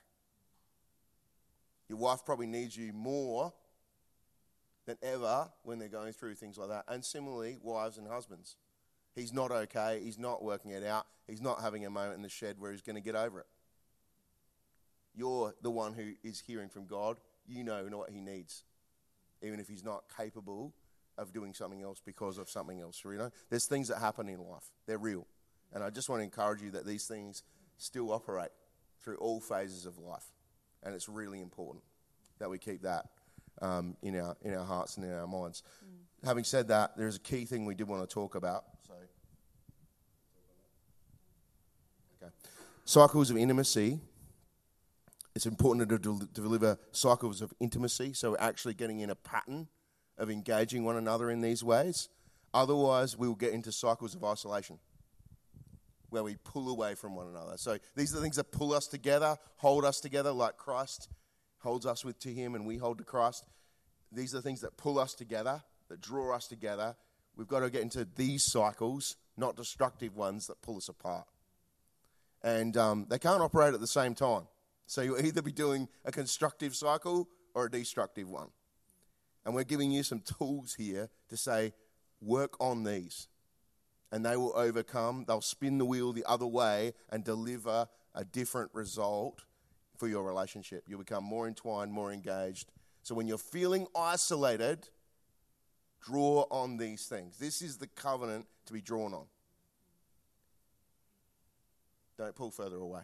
Your wife probably needs you more than ever when they're going through things like that. And similarly, wives and husbands. He's not okay. He's not working it out. He's not having a moment in the shed where he's going to get over it. You're the one who is hearing from God. You know what he needs, even if he's not capable of doing something else because of something else. You know, there's things that happen in life. They're real. And I just want to encourage you that these things still operate through all phases of life. And it's really important that we keep that um, in our in our hearts and in our minds. Mm. Having said that, there's a key thing we did want to talk about. So, okay. Cycles of intimacy. It's important to del- deliver cycles of intimacy, so we're actually getting in a pattern of engaging one another in these ways. Otherwise, we will get into cycles of isolation, where we pull away from one another. So these are the things that pull us together, hold us together, like Christ holds us with to him and we hold to Christ. These are the things that pull us together, that draw us together. We've got to get into these cycles, not destructive ones that pull us apart. And um, they can't operate at the same time. So you'll either be doing a constructive cycle or a destructive one. And we're giving you some tools here to say, work on these. And they will overcome, they'll spin the wheel the other way and deliver a different result for your relationship. You'll become more entwined, more engaged. So when you're feeling isolated, draw on these things. This is the covenant to be drawn on. Don't pull further away.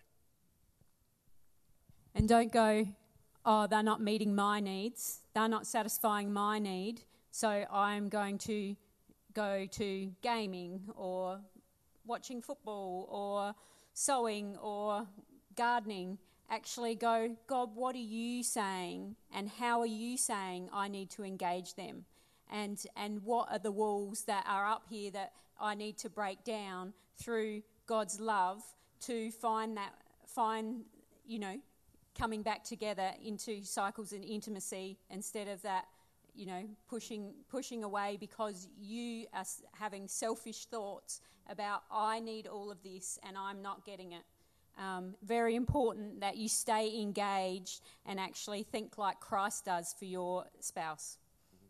And don't go, oh, they're not meeting my needs. They're not satisfying my need. So I'm going to go to gaming or watching football or sewing or gardening. Actually go, God, what are you saying? And how are you saying I need to engage them? And and what are the walls that are up here that I need to break down through God's love to find that, find, you know, coming back together into cycles and intimacy instead of that, you know, pushing pushing away because you are having selfish thoughts about I need all of this and I'm not getting it. Um, very important that you stay engaged and actually think like Christ does for your spouse.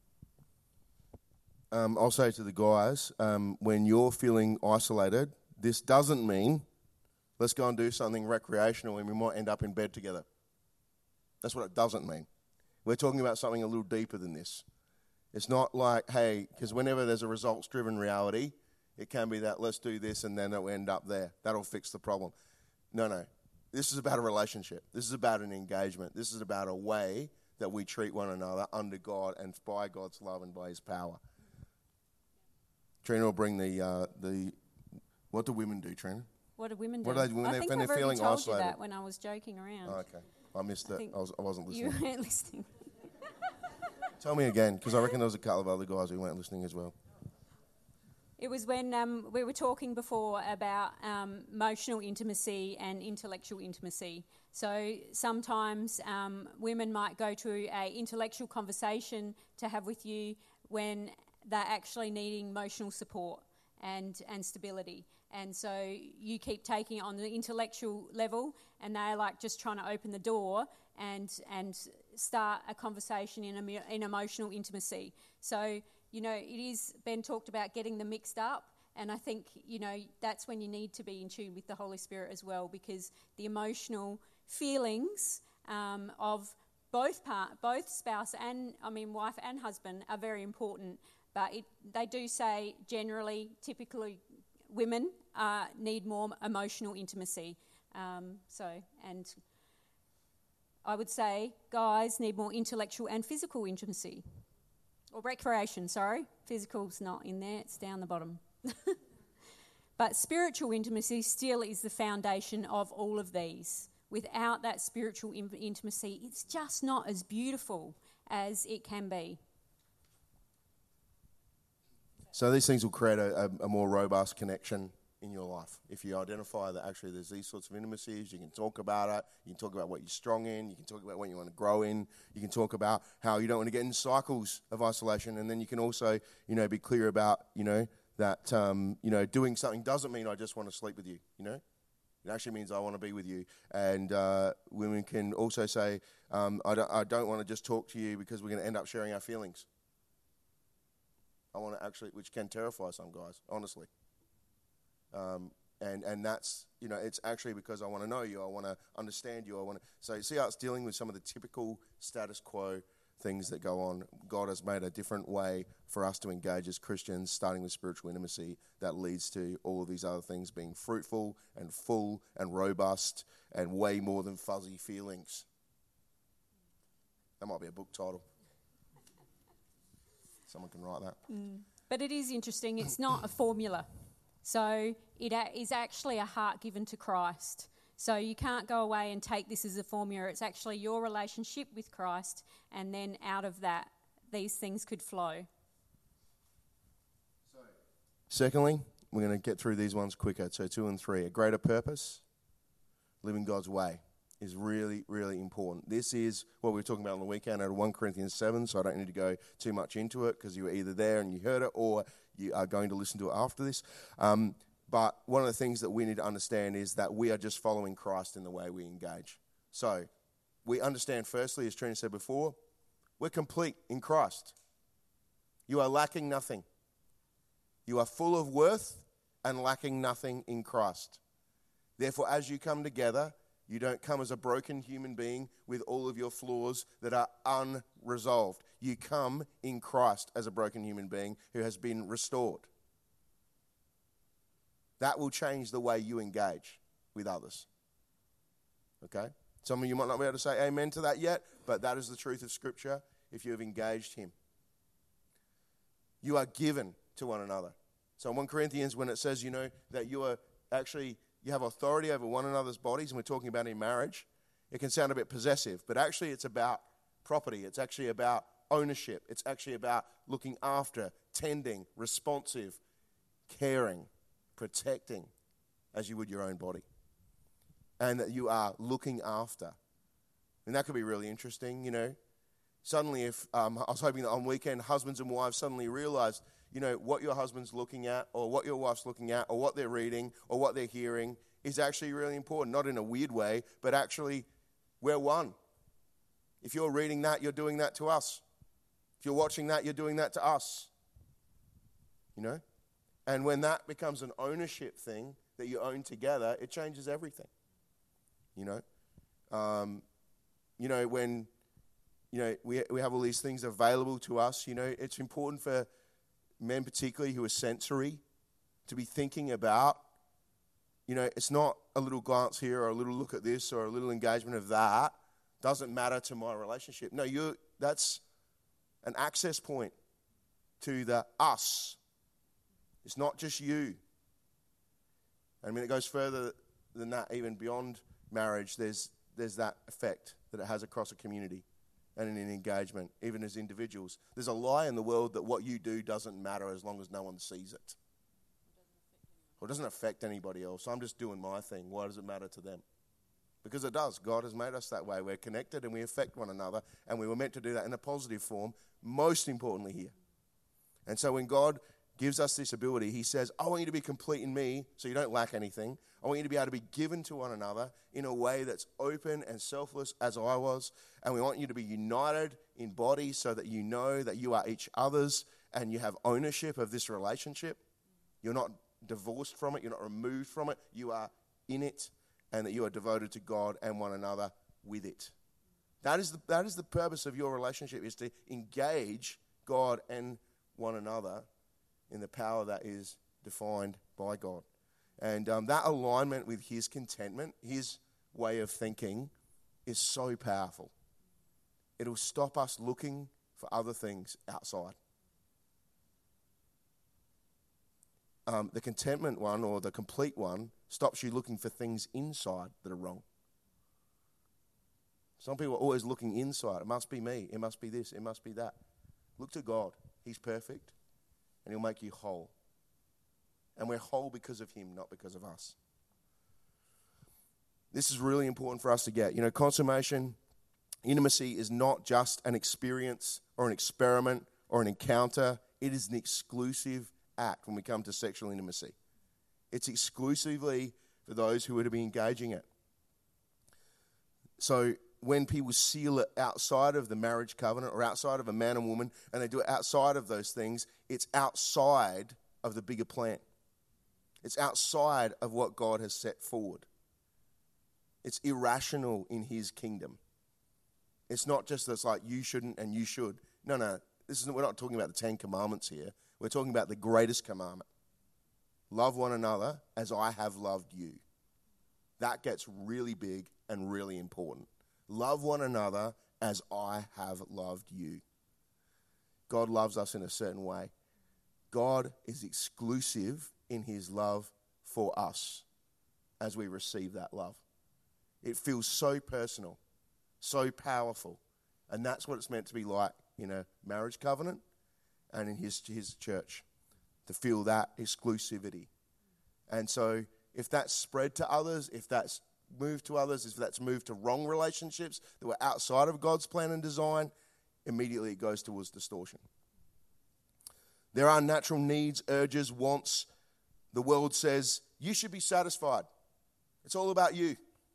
Um, I'll say to the guys, um, when you're feeling isolated, this doesn't mean let's go and do something recreational and we might end up in bed together. That's what it doesn't mean. We're talking about something a little deeper than this. It's not like, hey, because whenever there's a results-driven reality, it can be that let's do this and then it'll end up there. That'll fix the problem. No, no. This is about a relationship. This is about an engagement. This is about a way that we treat one another under God and by God's love and by his power. Trina will bring the, uh, the what do women do, Trina? What do women do? What do they, when I they, think when I've they're feeling already told isolated. you that when I was joking around. Oh, okay. I missed I it. I, was, I wasn't You listening. weren't listening. Tell me again, because I reckon there was a couple of other guys who weren't listening as well. It was when um, we were talking before about um, emotional intimacy and intellectual intimacy. So sometimes um, women might go to an intellectual conversation to have with you when they're actually needing emotional support and, and stability. And so you keep taking it on the intellectual level and they're like just trying to open the door and and start a conversation in, a, in emotional intimacy. So, you know, it is, Ben talked about getting them mixed up. And I think, you know, that's when you need to be in tune with the Holy Spirit as well, because the emotional feelings um, of both part, both spouse and, I mean, wife and husband are very important. But it, they do say generally, typically, women uh, need more emotional intimacy. Um, so, and I would say guys need more intellectual and physical intimacy. Or recreation, sorry. Physical's not in there, it's down the bottom. But spiritual intimacy still is the foundation of all of these. Without that spiritual in- intimacy, it's just not as beautiful as it can be. So these things will create a, a, a more robust connection in your life. If you identify that actually there's these sorts of intimacies, you can talk about it, you can talk about what you're strong in, you can talk about what you want to grow in, you can talk about how you don't want to get in cycles of isolation, and then you can also, you know, be clear about, you know, that, um, you know, doing something doesn't mean I just want to sleep with you, you know? It actually means I want to be with you. And uh, women can also say, um, I, don't, I don't want to just talk to you because we're going to end up sharing our feelings. I want to actually, which can terrify some guys, honestly. Um, and, and that's, you know, it's actually because I want to know you, I want to understand you, I want to, so you see how it's dealing with some of the typical status quo things that go on. God has made a different way for us to engage as Christians, starting with spiritual intimacy, that leads to all of these other things being fruitful and full and robust and way more than fuzzy feelings. That might be a book title. Someone can write that. Mm. But it is interesting. It's not a formula. So it a- is actually a heart given to Christ. So you can't go away and take this as a formula. It's actually your relationship with Christ, and then out of that, these things could flow. Secondly, we're going to get through these ones quicker. So two and three, a greater purpose, living God's way, is really, really important. This is what we were talking about on the weekend out of First Corinthians seven, so I don't need to go too much into it because you were either there and you heard it, or you are going to listen to it after this. Um, but one of the things that we need to understand is that we are just following Christ in the way we engage. So we understand, firstly, as Trina said before, we're complete in Christ. You are lacking nothing. You are full of worth and lacking nothing in Christ. Therefore, as you come together, you don't come as a broken human being with all of your flaws that are unresolved. You come in Christ as a broken human being who has been restored. That will change the way you engage with others. Okay? Some of you might not be able to say amen to that yet, but that is the truth of Scripture if you have engaged Him. You are given to one another. So in First Corinthians, when it says, you know, that you are actually, you have authority over one another's bodies, and we're talking about in marriage, it can sound a bit possessive, but actually it's about property. It's actually about ownership. It's actually about looking after, tending, responsive, caring, protecting, as you would your own body. And that you are looking after. And that could be really interesting, you know. Suddenly, if um, I was hoping that on weekend, husbands and wives suddenly realized, you know, what your husband's looking at, or what your wife's looking at, or what they're reading, or what they're hearing is actually really important. Not in a weird way, but actually, we're one. If you're reading that, you're doing that to us. If you're watching that, you're doing that to us. You know? And when that becomes an ownership thing that you own together, it changes everything. You know? Um, you know, when, you know, we we have all these things available to us, you know, it's important for men particularly who are sensory to be thinking about, you know, it's not a little glance here or a little look at this or a little engagement of that doesn't matter to my relationship. No, you that's an access point to the us. It's not just you. I mean, it goes further than that, even beyond marriage. There's there's that effect that it has across a community and in an engagement, even as individuals. There's a lie in the world that what you do doesn't matter as long as no one sees it. Or it doesn't affect anybody else. I'm just doing my thing. Why does it matter to them? Because it does. God has made us that way. We're connected and we affect one another, and we were meant to do that in a positive form, most importantly here. And so when God gives us this ability, He says, I want you to be complete in me so you don't lack anything. I want you to be able to be given to one another in a way that's open and selfless as I was. And we want you to be united in body so that you know that you are each other's and you have ownership of this relationship. You're not divorced from it. You're not removed from it. You are in it, and that you are devoted to God and one another with it. That is the, that is the purpose of your relationship, is to engage God and one another in the power that is defined by God. And um, that alignment with His contentment, His way of thinking, is so powerful. It'll stop us looking for other things outside. Um, the contentment one, or the complete one, stops you looking for things inside that are wrong. Some people are always looking inside. It must be me. It must be this. It must be that. Look to God. He's perfect, and He'll make you whole. And we're whole because of Him, not because of us. This is really important for us to get. You know, consummation, intimacy is not just an experience or an experiment or an encounter. It is an exclusive act when we come to sexual intimacy. It's exclusively for those who are to be engaging it. So when people seal it outside of the marriage covenant or outside of a man and woman, and they do it outside of those things, it's outside of the bigger plan. It's outside of what God has set forward. It's irrational in His kingdom. It's not just that's like you shouldn't and you should. No, no. This is we're not talking about the Ten Commandments here. We're talking about the greatest commandment. Love one another as I have loved you. That gets really big and really important. Love one another as I have loved you. God loves us in a certain way. God is exclusive in His love for us as we receive that love. It feels so personal, so powerful. And that's what it's meant to be like in a marriage covenant and in his, his church, to feel that exclusivity. And so if that's spread to others, if that's moved to others, if that's moved to wrong relationships that were outside of God's plan and design, immediately it goes towards distortion. There are natural needs, urges, wants. The world says, you should be satisfied. It's all about you.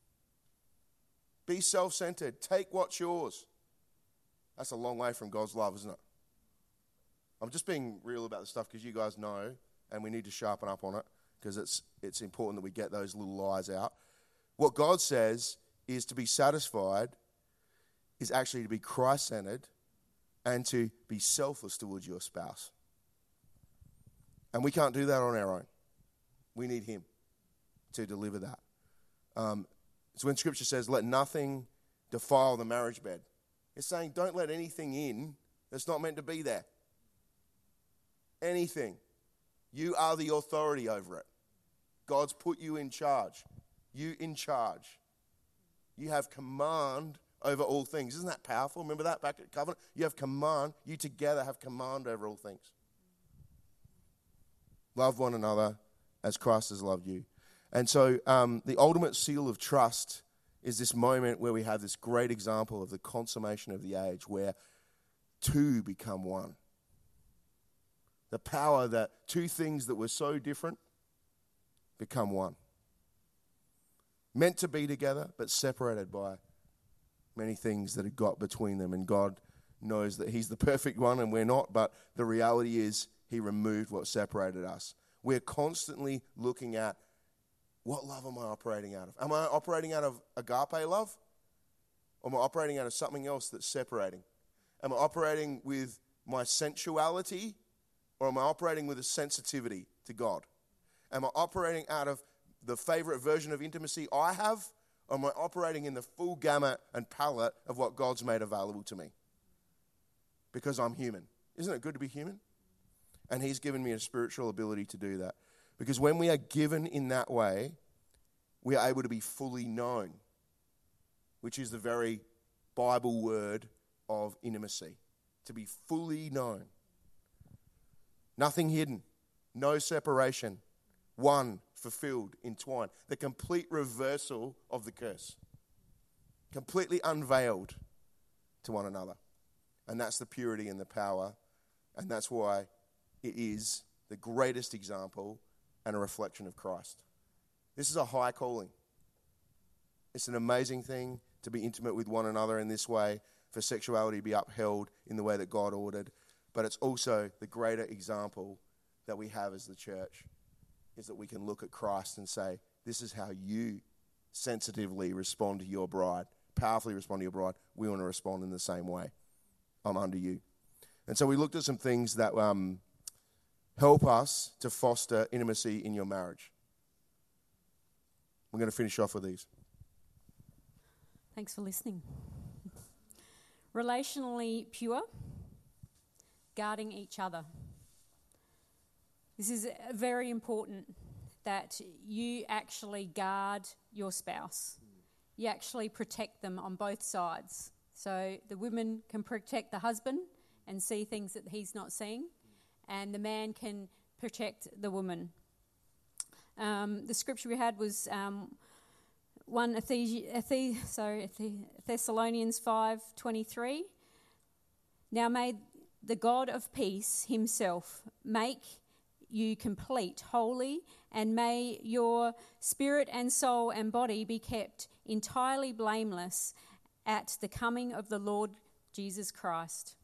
Be self-centered. Take what's yours. That's a long way from God's love, isn't it? I'm just being real about the stuff because you guys know, and we need to sharpen up on it because it's it's important that we get those little lies out. What God says is to be satisfied is actually to be Christ-centered and to be selfless towards your spouse. And we can't do that on our own. We need him to deliver that. Um, it's when Scripture says, let nothing defile the marriage bed. It's saying don't let anything in that's not meant to be there. Anything. You are the authority over it. God's put you in charge. You in charge. You have command over all things. Isn't that powerful? Remember that back at covenant? You have command. You together have command over all things. Love one another as Christ has loved you. And so um, the ultimate seal of trust is this moment where we have this great example of the consummation of the age where two become one. The power that two things that were so different become one. Meant to be together, but separated by many things that had got between them. And God knows that he's the perfect one and we're not, but the reality is he removed what separated us. We're constantly looking at, what love am I operating out of? Am I operating out of agape love? Or am I operating out of something else that's separating? Am I operating with my sensuality? Or am I operating with a sensitivity to God? Am I operating out of the favorite version of intimacy I have? Or am I operating in the full gamut and palette of what God's made available to me? Because I'm human. Isn't it good to be human? And he's given me a spiritual ability to do that. Because when we are given in that way, we are able to be fully known, which is the very Bible word of intimacy. To be fully known. Nothing hidden. No separation. One, fulfilled, entwined. The complete reversal of the curse. Completely unveiled to one another. And that's the purity and the power. And that's why it is the greatest example and a reflection of Christ. This is a high calling. It's an amazing thing to be intimate with one another in this way, for sexuality to be upheld in the way that God ordered. But it's also the greater example that we have as the church, is that we can look at Christ and say, this is how you sensitively respond to your bride, powerfully respond to your bride. We want to respond in the same way. I'm under you. And so we looked at some things that um, help us to foster intimacy in your marriage. We're going to finish off with these. Thanks for listening. Relationally pure, guarding each other. This is very important, that you actually guard your spouse. You actually protect them on both sides. So the woman can protect the husband and see things that he's not seeing, and the man can protect the woman. Um, the scripture we had was um, one Ethes- Ethes- sorry, Thessalonians five twenty-three. Now may the God of peace himself make you complete, holy, and may your spirit and soul and body be kept entirely blameless at the coming of the Lord Jesus Christ.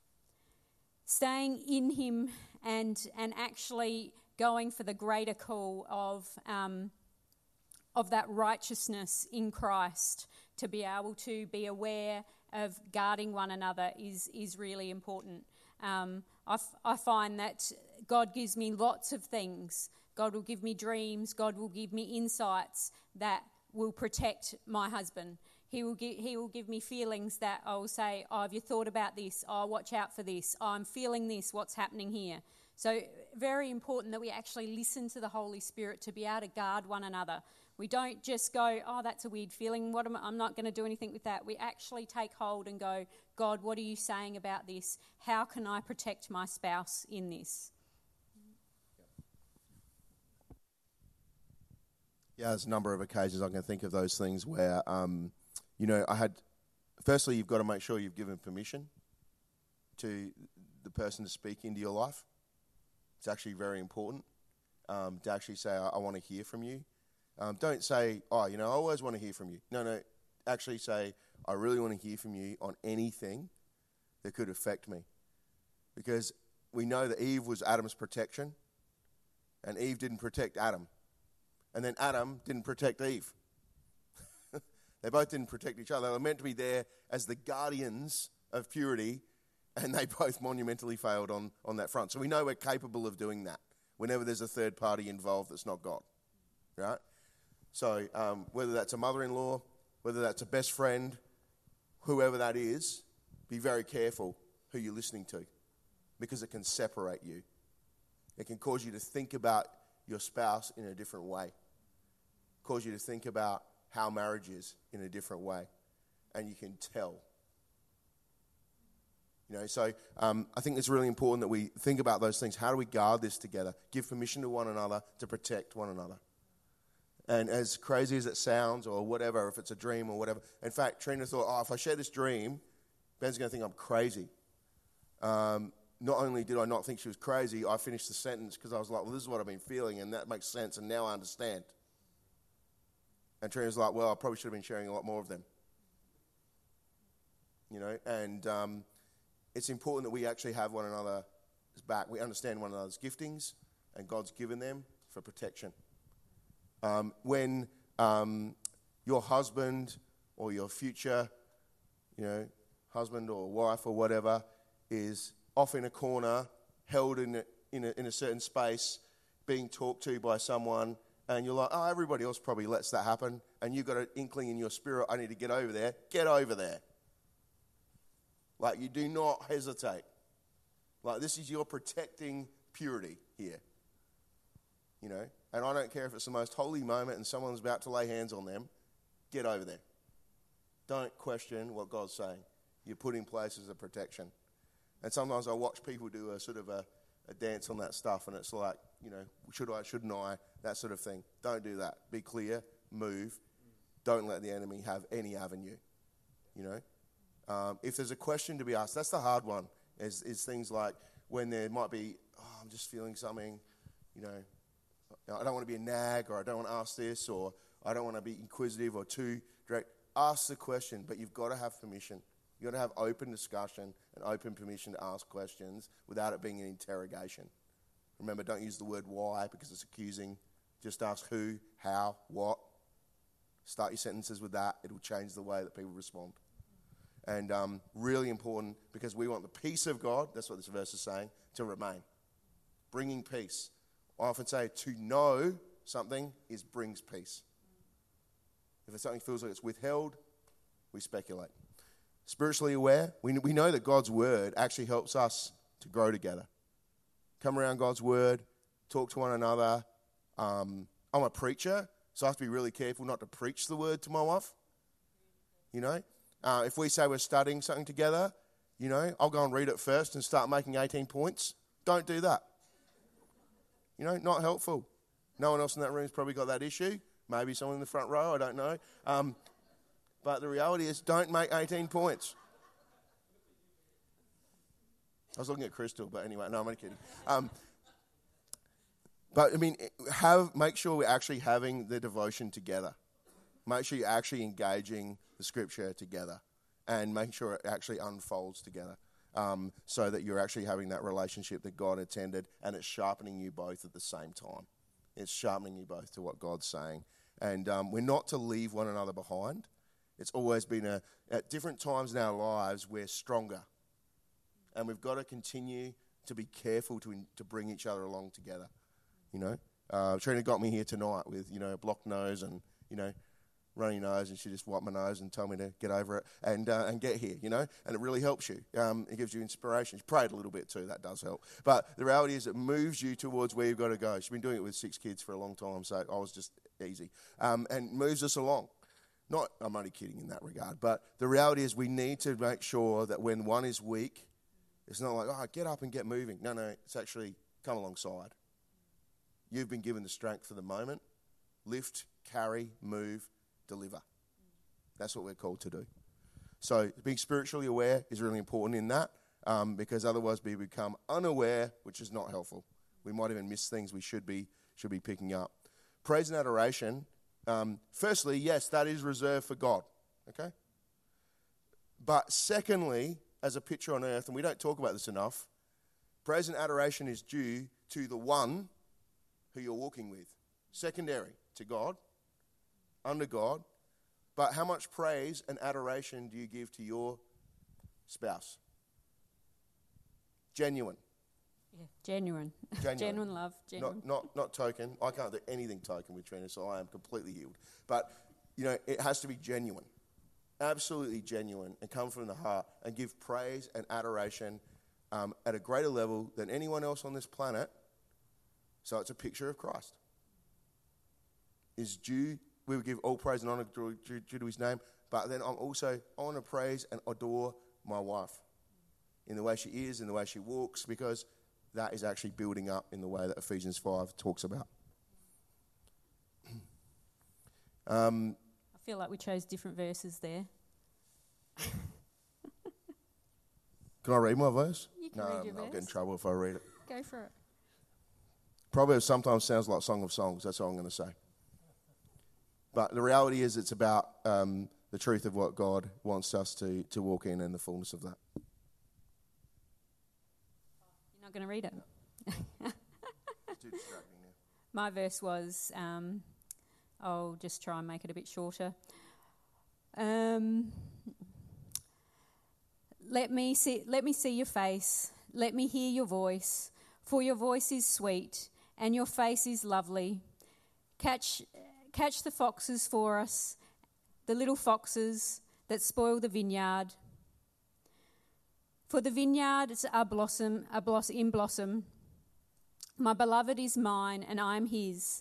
Staying in him and and actually going for the greater call of um, of that righteousness in Christ, to be able to be aware of guarding one another is is really important. Um, I, f- I find that God gives me lots of things. God will give me dreams. God will give me insights that will protect my husband. He will give, he will give me feelings that I will say, oh, have you thought about this? Oh, watch out for this. Oh, I'm feeling this. What's happening here? So very important that we actually listen to the Holy Spirit to be able to guard one another. We don't just go, oh, that's a weird feeling. What am I? I'm not going to do anything with that. We actually take hold and go, God, what are you saying about this? How can I protect my spouse in this? Yeah, there's a number of occasions I can think of those things where, um, you know, I had, firstly, you've got to make sure you've given permission to the person to speak into your life. It's actually very important um, to actually say, I, I want to hear from you. Um, don't say, oh, you know, I always want to hear from you. No, no, actually say, I really want to hear from you on anything that could affect me. Because we know that Eve was Adam's protection, and Eve didn't protect Adam. And then Adam didn't protect Eve. They both didn't protect each other. They were meant to be there as the guardians of purity, and they both monumentally failed on, on that front. So we know we're capable of doing that whenever there's a third party involved that's not God, right? So um, whether that's a mother-in-law, whether that's a best friend, whoever that is, be very careful who you're listening to, because it can separate you. It can cause you to think about your spouse in a different way, cause you to think about how marriage is in a different way, and you can tell. You know, so um, I think it's really important that we think about those things. How do we guard this together? Give permission to one another to protect one another. And as crazy as it sounds, or whatever, if it's a dream or whatever. In fact, Trina thought, oh, if I share this dream, Ben's going to think I'm crazy. Um, not only did I not think she was crazy, I finished the sentence because I was like, well, this is what I've been feeling, and that makes sense, and now I understand. And Trina's like, well, I probably should have been sharing a lot more of them. You know, and um, it's important that we actually have one another's back. We understand one another's giftings, and God's given them for protection. Um, when um, your husband or your future, you know, husband or wife or whatever is off in a corner, held in a, in a, in a certain space, being talked to by someone, and you're like, oh, everybody else probably lets that happen, and you've got an inkling in your spirit, I need to get over there. Get over there. Like, you do not hesitate. Like, this is your protecting purity here. You know, and I don't care if it's the most holy moment and someone's about to lay hands on them. Get over there. Don't question what God's saying. You're put in place as a protection. And sometimes I watch people do a sort of a, a dance on that stuff, and it's like, you know, should I, shouldn't I, that sort of thing. Don't do that. Be clear, move. Don't let the enemy have any avenue, you know. Um, if there's a question to be asked, that's the hard one, is, is things like when there might be, oh, I'm just feeling something, you know, I don't want to be a nag, or I don't want to ask this, or I don't want to be inquisitive or too direct. Ask the question, but you've got to have permission. You've got to have open discussion and open permission to ask questions without it being an interrogation. Remember, don't use the word why because it's accusing. Just ask who, how, what. Start your sentences with that. It'll change the way that people respond. And um, really important, because we want the peace of God, that's what this verse is saying, to remain. Bringing peace. I often say to know something is brings peace. If something feels like it's withheld, we speculate. Spiritually aware, we, we know that God's word actually helps us to grow together. Come around God's word, talk to one another. Um, I'm a preacher, so I have to be really careful not to preach the word to my wife. You know, uh, if we say we're studying something together, you know, I'll go and read it first and start making eighteen points. Don't do that. You know, not helpful. No one else in that room's probably got that issue. Maybe someone in the front row, I don't know. Um, but the reality is, don't make eighteen points. I was looking at Crystal, but anyway, no, I'm only kidding. Um, but, I mean, have make sure we're actually having the devotion together. Make sure you're actually engaging the scripture together, and make sure it actually unfolds together. Um, so that you're actually having that relationship that God intended, and it's sharpening you both at the same time. It's sharpening you both to what God's saying. And um, we're not to leave one another behind. It's always been a, at different times in our lives, we're stronger. And we've got to continue to be careful to to bring each other along together. You know, uh, Trina got me here tonight with, you know, a blocked nose and, you know, runny nose, and she just wiped my nose and told me to get over it and uh, and get here, you know, and it really helps you. Um, it gives you inspiration. She prayed a little bit too, that does help. But the reality is it moves you towards where you've got to go. She's been doing it with six kids for a long time, so I was just easy, um, and moves us along. Not, I'm only kidding in that regard, but the reality is we need to make sure that when one is weak, it's not like, oh, get up and get moving. No, no, it's actually come alongside. You've been given the strength for the moment. Lift, carry, move, deliver. That's what we're called to do. So being spiritually aware is really important in that, um, because otherwise we become unaware, which is not helpful. We might even miss things we should be should be picking up. Praise and adoration. Um, firstly, yes, that is reserved for God, okay? But secondly, as a picture on earth, and we don't talk about this enough, praise and adoration is due to the one who you're walking with. Secondary to God, under God. But how much praise and adoration do you give to your spouse? Genuine. Yeah, genuine. Genuine. Genuine love. Genuine. Not, not, not token. I can't do anything token with Trina, so I am completely healed. But, you know, it has to be genuine. Absolutely genuine, and come from the heart, and give praise and adoration um, at a greater level than anyone else on this planet. So it's a picture of Christ. Is due, we would give all praise and honor due, due, due to his name, but then I'm also, I want to praise and adore my wife in the way she is, in the way she walks, because that is actually building up in the way that Ephesians five talks about. um, I feel like we chose different verses there. Can I read my verse? You can no, read your I'll verse. get in trouble if I read it. Go for it. Proverbs sometimes sounds like Song of Songs. That's all I'm going to say. But the reality is it's about um, the truth of what God wants us to, to walk in and the fullness of that. You're not going to read it? It's too distracting now. My verse was, um, I'll just try and make it a bit shorter. Um, let me see, let me see your face. Let me hear your voice. For your voice is sweet, and your face is lovely. Catch, catch the foxes for us, the little foxes that spoil the vineyard. For the vineyards are blossom, are blossom in blossom. My beloved is mine, and I am his.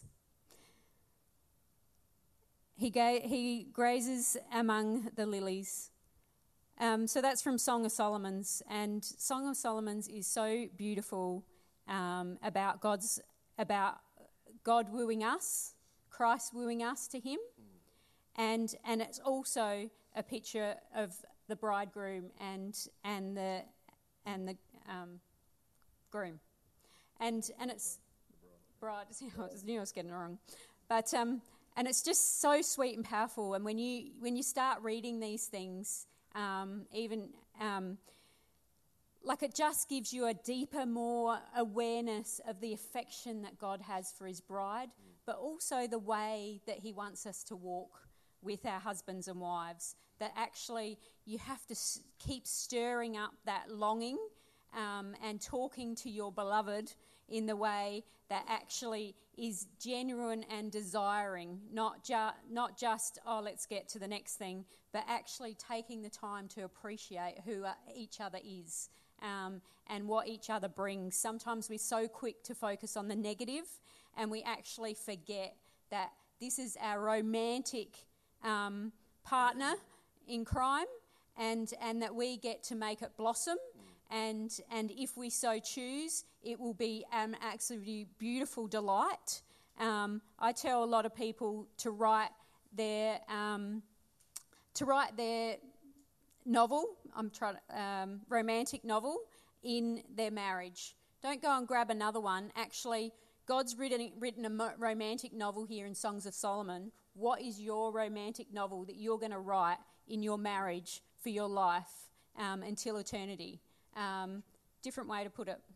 He ga- he grazes among the lilies. Um, so that's from Song of Solomon's, and Song of Solomon's is so beautiful um, about God's about God wooing us, Christ wooing us to Him, and and it's also a picture of the bridegroom and and the and the um, groom, and and it's bride. I knew I was getting it wrong, but um, and it's just so sweet and powerful. And when you when you start reading these things, um, even um, like it just gives you a deeper, more awareness of the affection that God has for His bride, but also the way that He wants us to walk with our husbands and wives. That actually you have to s- keep stirring up that longing um, and talking to your beloved in the way that actually is genuine and desiring, not, ju- not just, oh, let's get to the next thing, but actually taking the time to appreciate who uh, each other is um, and what each other brings. Sometimes we're so quick to focus on the negative, and we actually forget that this is our romantic um, partner in crime, and and that we get to make it blossom, and and if we so choose, it will be an absolutely beautiful delight. Um, I tell a lot of people to write their um, to write their novel. I'm trying um, romantic novel in their marriage. Don't go and grab another one. Actually, God's written written a mo- romantic novel here in Songs of Solomon. What is your romantic novel that you're going to write in your marriage for your life um, until eternity? Um, different way to put it.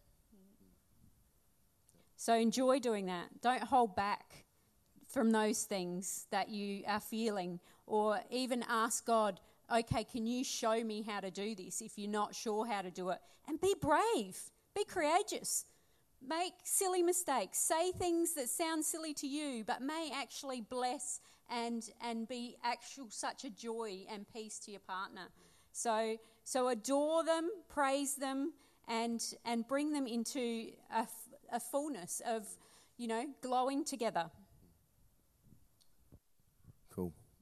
So enjoy doing that. Don't hold back from those things that you are feeling, or even ask God, okay, can you show me how to do this if you're not sure how to do it? And be brave. Be courageous. Make silly mistakes. Say things that sound silly to you, but may actually bless and and be actual such a joy and peace to your partner. So so adore them, praise them, and and bring them into a, a fullness of, you know, glowing together.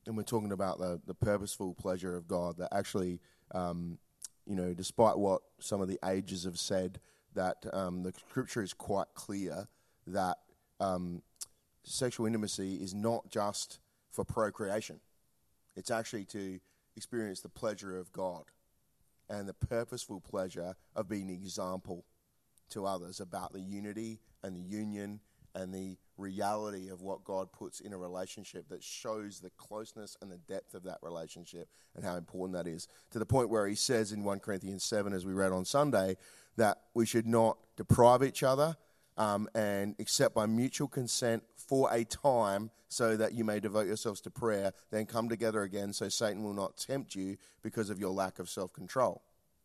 and we're talking about the, the purposeful pleasure of God, that actually, um, you know, despite what some of the ages have said, that um, the scripture is quite clear that um, sexual intimacy is not just for procreation. It's actually to experience the pleasure of God and the purposeful pleasure of being an example to others about the unity and the union and the reality of what God puts in a relationship that shows the closeness and the depth of that relationship and how important that is, to the point where he says in First Corinthians seven, as we read on Sunday, that we should not deprive each other um, and except by mutual consent for a time so that you may devote yourselves to prayer, then come together again so Satan will not tempt you because of your lack of self-control.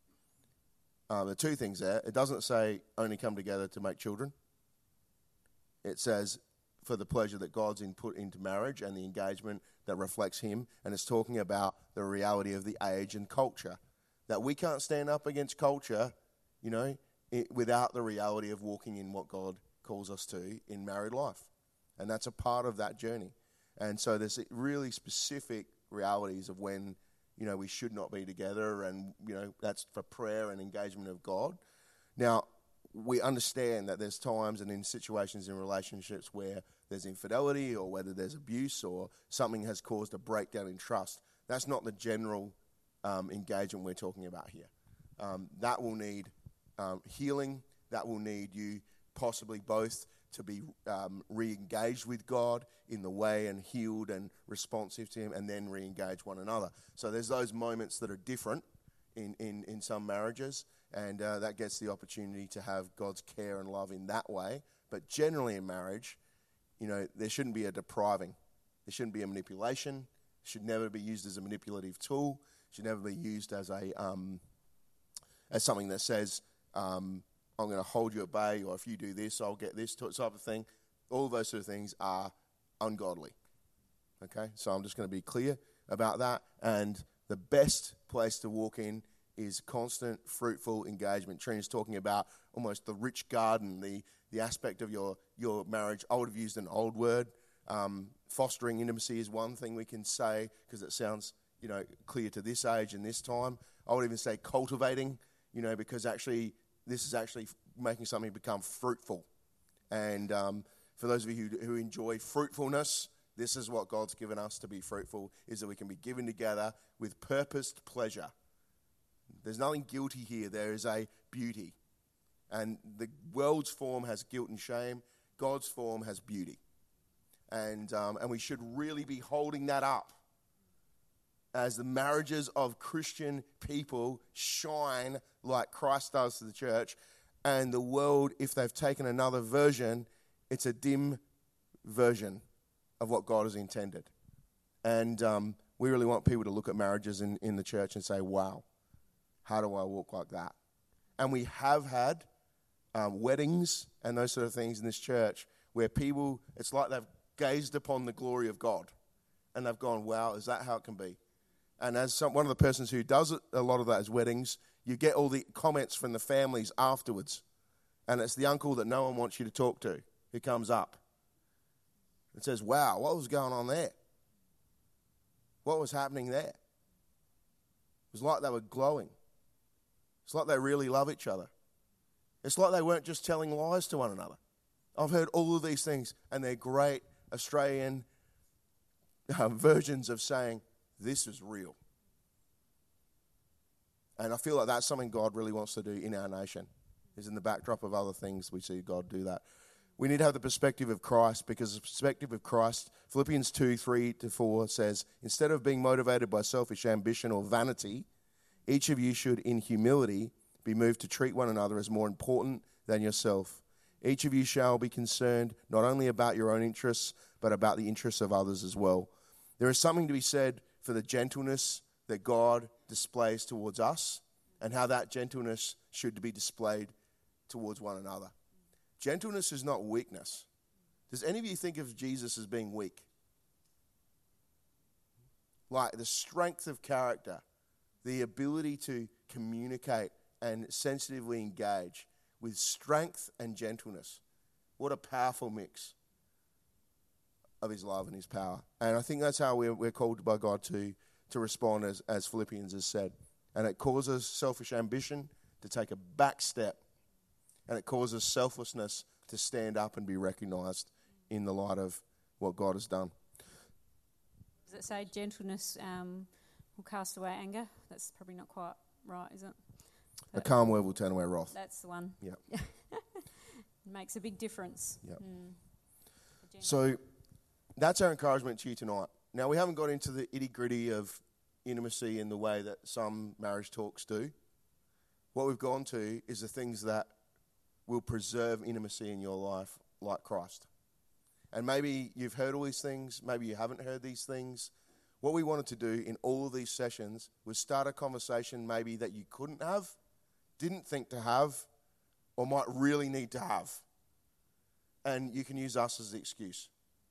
Um, the two things there, it doesn't say only come together to make children. It says for the pleasure that God's input into marriage and the engagement that reflects him, and it's talking about the reality of the age and culture, that we can't stand up against culture, you know, it, without the reality of walking in what God calls us to in married life. And that's a part of that journey. And so there's really specific realities of when, you know, we should not be together, and, you know, that's for prayer and engagement of God. Now, we understand that there's times and in situations in relationships where there's infidelity or whether there's abuse or something has caused a breakdown in trust. That's not the general um, engagement we're talking about here. Um, that will need um, healing. That will need you possibly both to be um, re-engaged with God in the way and healed and responsive to him, and then re-engage one another. So there's those moments that are different in, in, in some marriages, and uh, that gets the opportunity to have God's care and love in that way. But generally in marriage, you know, there shouldn't be a depriving. There shouldn't be a manipulation. It should never be used as a manipulative tool. It should never be used as a um, as something that says, um, I'm going to hold you at bay, or if you do this, I'll get this type of thing. All of those sort of things are ungodly. Okay, so I'm just going to be clear about that. And the best place to walk in is constant, fruitful engagement. Trina's talking about almost the rich garden, the the aspect of your, your marriage. I would have used an old word. Um, fostering intimacy is one thing we can say because it sounds, you know, clear to this age and this time. I would even say cultivating, you know, because actually this is actually making something become fruitful. And um, for those of you who, who enjoy fruitfulness, this is what God's given us to be fruitful, is that we can be given together with purposed pleasure. There's nothing guilty here. There is a beauty. And the world's form has guilt and shame. God's form has beauty. And um, and we should really be holding that up as the marriages of Christian people shine like Christ does to the church. And the world, if they've taken another version, it's a dim version of what God has intended. And um, we really want people to look at marriages in, in the church and say, wow, how do I walk like that? And we have had um, weddings and those sort of things in this church where people, it's like they've gazed upon the glory of God. And they've gone, wow, is that how it can be? And as some, one of the persons who does a lot of those weddings, you get all the comments from the families afterwards. And it's the uncle that no one wants you to talk to who comes up. It says, wow, what was going on there? What was happening there? It was like they were glowing. It's like they really love each other. It's like they weren't just telling lies to one another. I've heard all of these things, and they're great Australian uh, versions of saying, this is real. And I feel like that's something God really wants to do in our nation, is in the backdrop of other things we see God do that. We need to have the perspective of Christ, because the perspective of Christ, Philippians two, three to four says, instead of being motivated by selfish ambition or vanity, each of you should, in humility, be moved to treat one another as more important than yourself. Each of you shall be concerned not only about your own interests, but about the interests of others as well. There is something to be said for the gentleness that God displays towards us, and how that gentleness should be displayed towards one another. Gentleness is not weakness. Does any of you think of Jesus as being weak? Like the strength of character, the ability to communicate and sensitively engage with strength and gentleness. What a powerful mix. of his love and his power. And I think that's how we're, we're called by God to, to respond, as, as Philippians has said. And it causes selfish ambition to take a back step. And it causes selflessness to stand up and be recognised in the light of what God has done. Does it say gentleness um, will cast away anger? That's probably not quite right, is it? A calm word will turn away wrath. That's the one. Yeah. It makes a big difference. Yeah. Mm. So that's our encouragement to you tonight. Now, we haven't got into the itty-gritty of intimacy in the way that some marriage talks do. What we've gone to is the things that will preserve intimacy in your life, like Christ. And maybe you've heard all these things, maybe you haven't heard these things. What we wanted to do in all of these sessions was start a conversation maybe that you couldn't have, didn't think to have, or might really need to have. And you can use us as the excuse.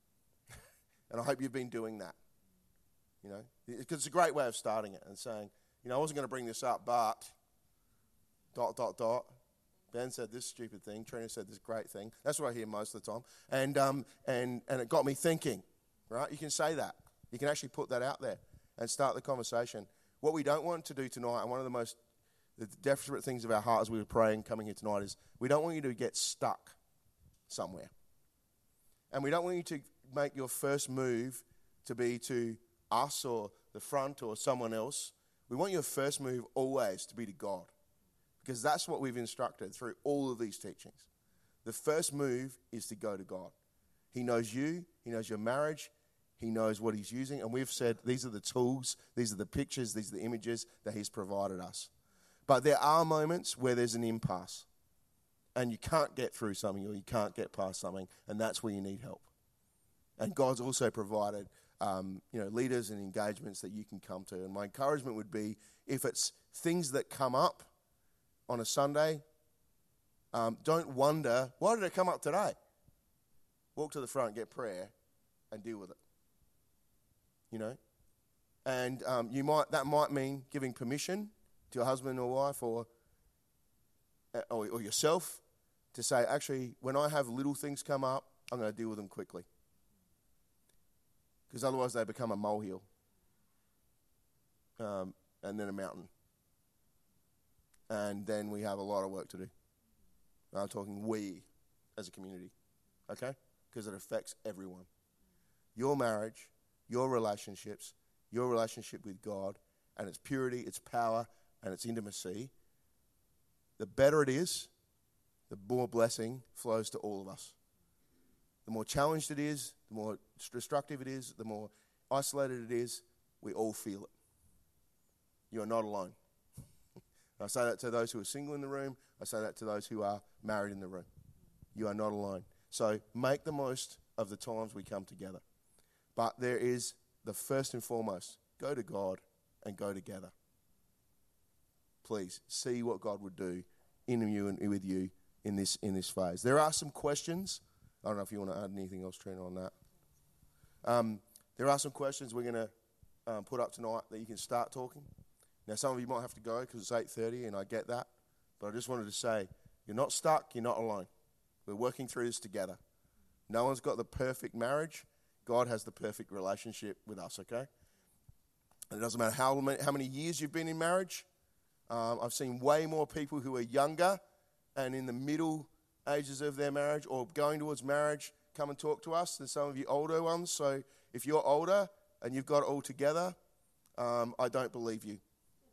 And I hope you've been doing that. You know, because it's a great way of starting it and saying, you know, I wasn't going to bring this up, but dot, dot, dot. Ben said this stupid thing. Trina said this great thing. That's what I hear most of the time. And um and, and it got me thinking, right? You can say that. You can actually put that out there and start the conversation. What we don't want to do tonight, and one of the most the desperate things of our heart as we were praying coming here tonight, is we don't want you to get stuck somewhere. And we don't want you to make your first move to be to us or the front or someone else. We want your first move always to be to God, because that's what we've instructed through all of these teachings. The first move is to go to God. He knows you. He knows your marriage. He knows what he's using. And we've said these are the tools, these are the pictures, these are the images that he's provided us. But there are moments where there's an impasse and you can't get through something or you can't get past something, and that's where you need help. And God's also provided um, you know, leaders and engagements that you can come to. And my encouragement would be, if it's things that come up on a Sunday, um, don't wonder, why did it come up today? Walk to the front, get prayer, and deal with it. You know? And um, you might that might mean giving permission to your husband or wife or, or, or yourself to say, actually, when I have little things come up, I'm going to deal with them quickly. Because otherwise they become a molehill um, and then a mountain. And then we have a lot of work to do. I'm talking we as a community, okay? Because it affects everyone. Your marriage, your relationships, your relationship with God, and its purity, its power, and its intimacy, the better it is, the more blessing flows to all of us. The more challenged it is, the more destructive it is, the more isolated it is, we all feel it. You are not alone. I say that to those who are single in the room. I say that to those who are married in the room. You are not alone. So make the most of the times we come together. But there is the first and foremost, go to God and go together. Please see what God would do in you and with you in this in this phase. There are some questions. I don't know if you want to add anything else, Trina, on that. Um, there are some questions we're going to um, put up tonight that you can start talking. Now, some of you might have to go because it's eight thirty, and I get that. But I just wanted to say, you're not stuck, you're not alone. We're working through this together. No one's got the perfect marriage. God has the perfect relationship with us, okay? And it doesn't matter how many, how many years you've been in marriage. Um, I've seen way more people who are younger and in the middle ages of their marriage or going towards marriage come and talk to us than some of you older ones. So if you're older and you've got it all together, um, I don't believe you.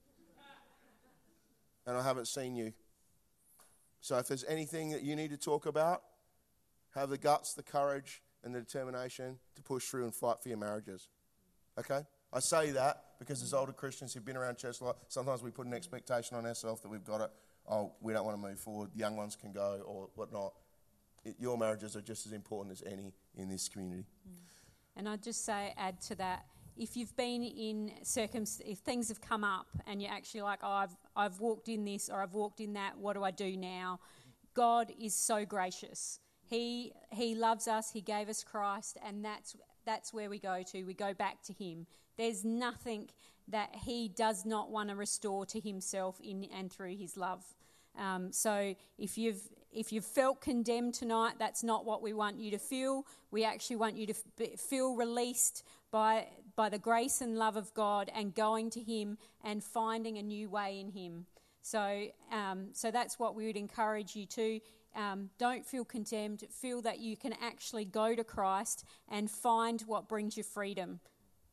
And I haven't seen you. So if there's anything that you need to talk about, have the guts, the courage, and the determination to push through and fight for your marriages. Okay? I say that because as older Christians who've been around church a lot, sometimes we put an expectation on ourselves that we've got it. Oh, we don't want to move forward. The young ones can go or whatnot. It, your marriages are just as important as any in this community. Mm. And I'd just say, add to that, if you've been in circumstances, if things have come up and you're actually like, oh, I've, I've walked in this or I've walked in that, what do I do now? God is so gracious. He He loves us. He gave us Christ, and that's that's where we go to. We go back to Him. There's nothing that He does not want to restore to Himself in and through His love. Um, so if you've if you've felt condemned tonight, that's not what we want you to feel. We actually want you to f- feel released by by the grace and love of God and going to him and finding a new way in him. So um, so that's what we would encourage you to. Um, don't feel condemned. Feel that you can actually go to Christ and find what brings you freedom.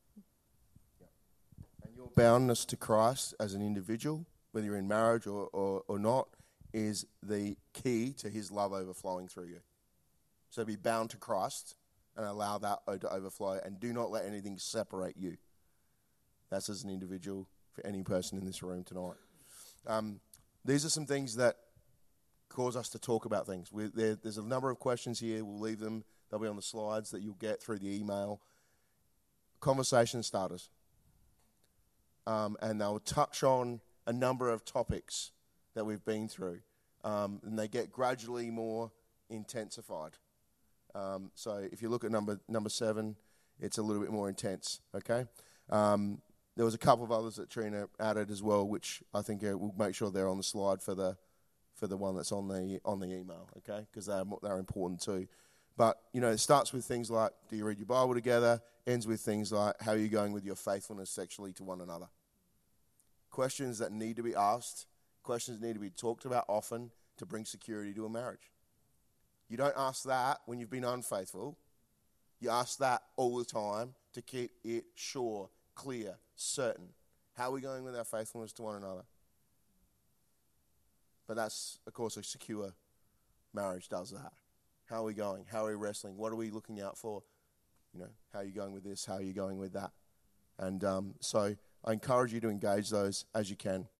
And your boundness to Christ as an individual, whether you're in marriage or, or, or not, is the key to his love overflowing through you. So be bound to Christ and allow that to overflow, and do not let anything separate you. That's as an individual for any person in this room tonight. Um, these are some things that cause us to talk about things. We, there, there's a number of questions here. We'll leave them. They'll be on the slides that you'll get through the email. Conversation starters. Um, and they'll touch on a number of topics that we've been through. Um, and they get gradually more intensified. Um, so if you look at number number seven, it's a little bit more intense, okay? Um, there was a couple of others that Trina added as well, which I think uh, we'll make sure they're on the slide for the for the one that's on the on the email, okay? Because they're, they're important too. But, you know, it starts with things like, do you read your Bible together? Ends with things like, how are you going with your faithfulness sexually to one another? Questions that need to be asked, questions that need to be talked about often to bring security to a marriage. You don't ask that when you've been unfaithful. You ask that all the time to keep it sure, clear, certain. How are we going with our faithfulness to one another? But that's, of course, a secure marriage does that. How are we going? How are we wrestling? What are we looking out for? You know, how are you going with this? How are you going with that? And um, so I encourage you to engage those as you can.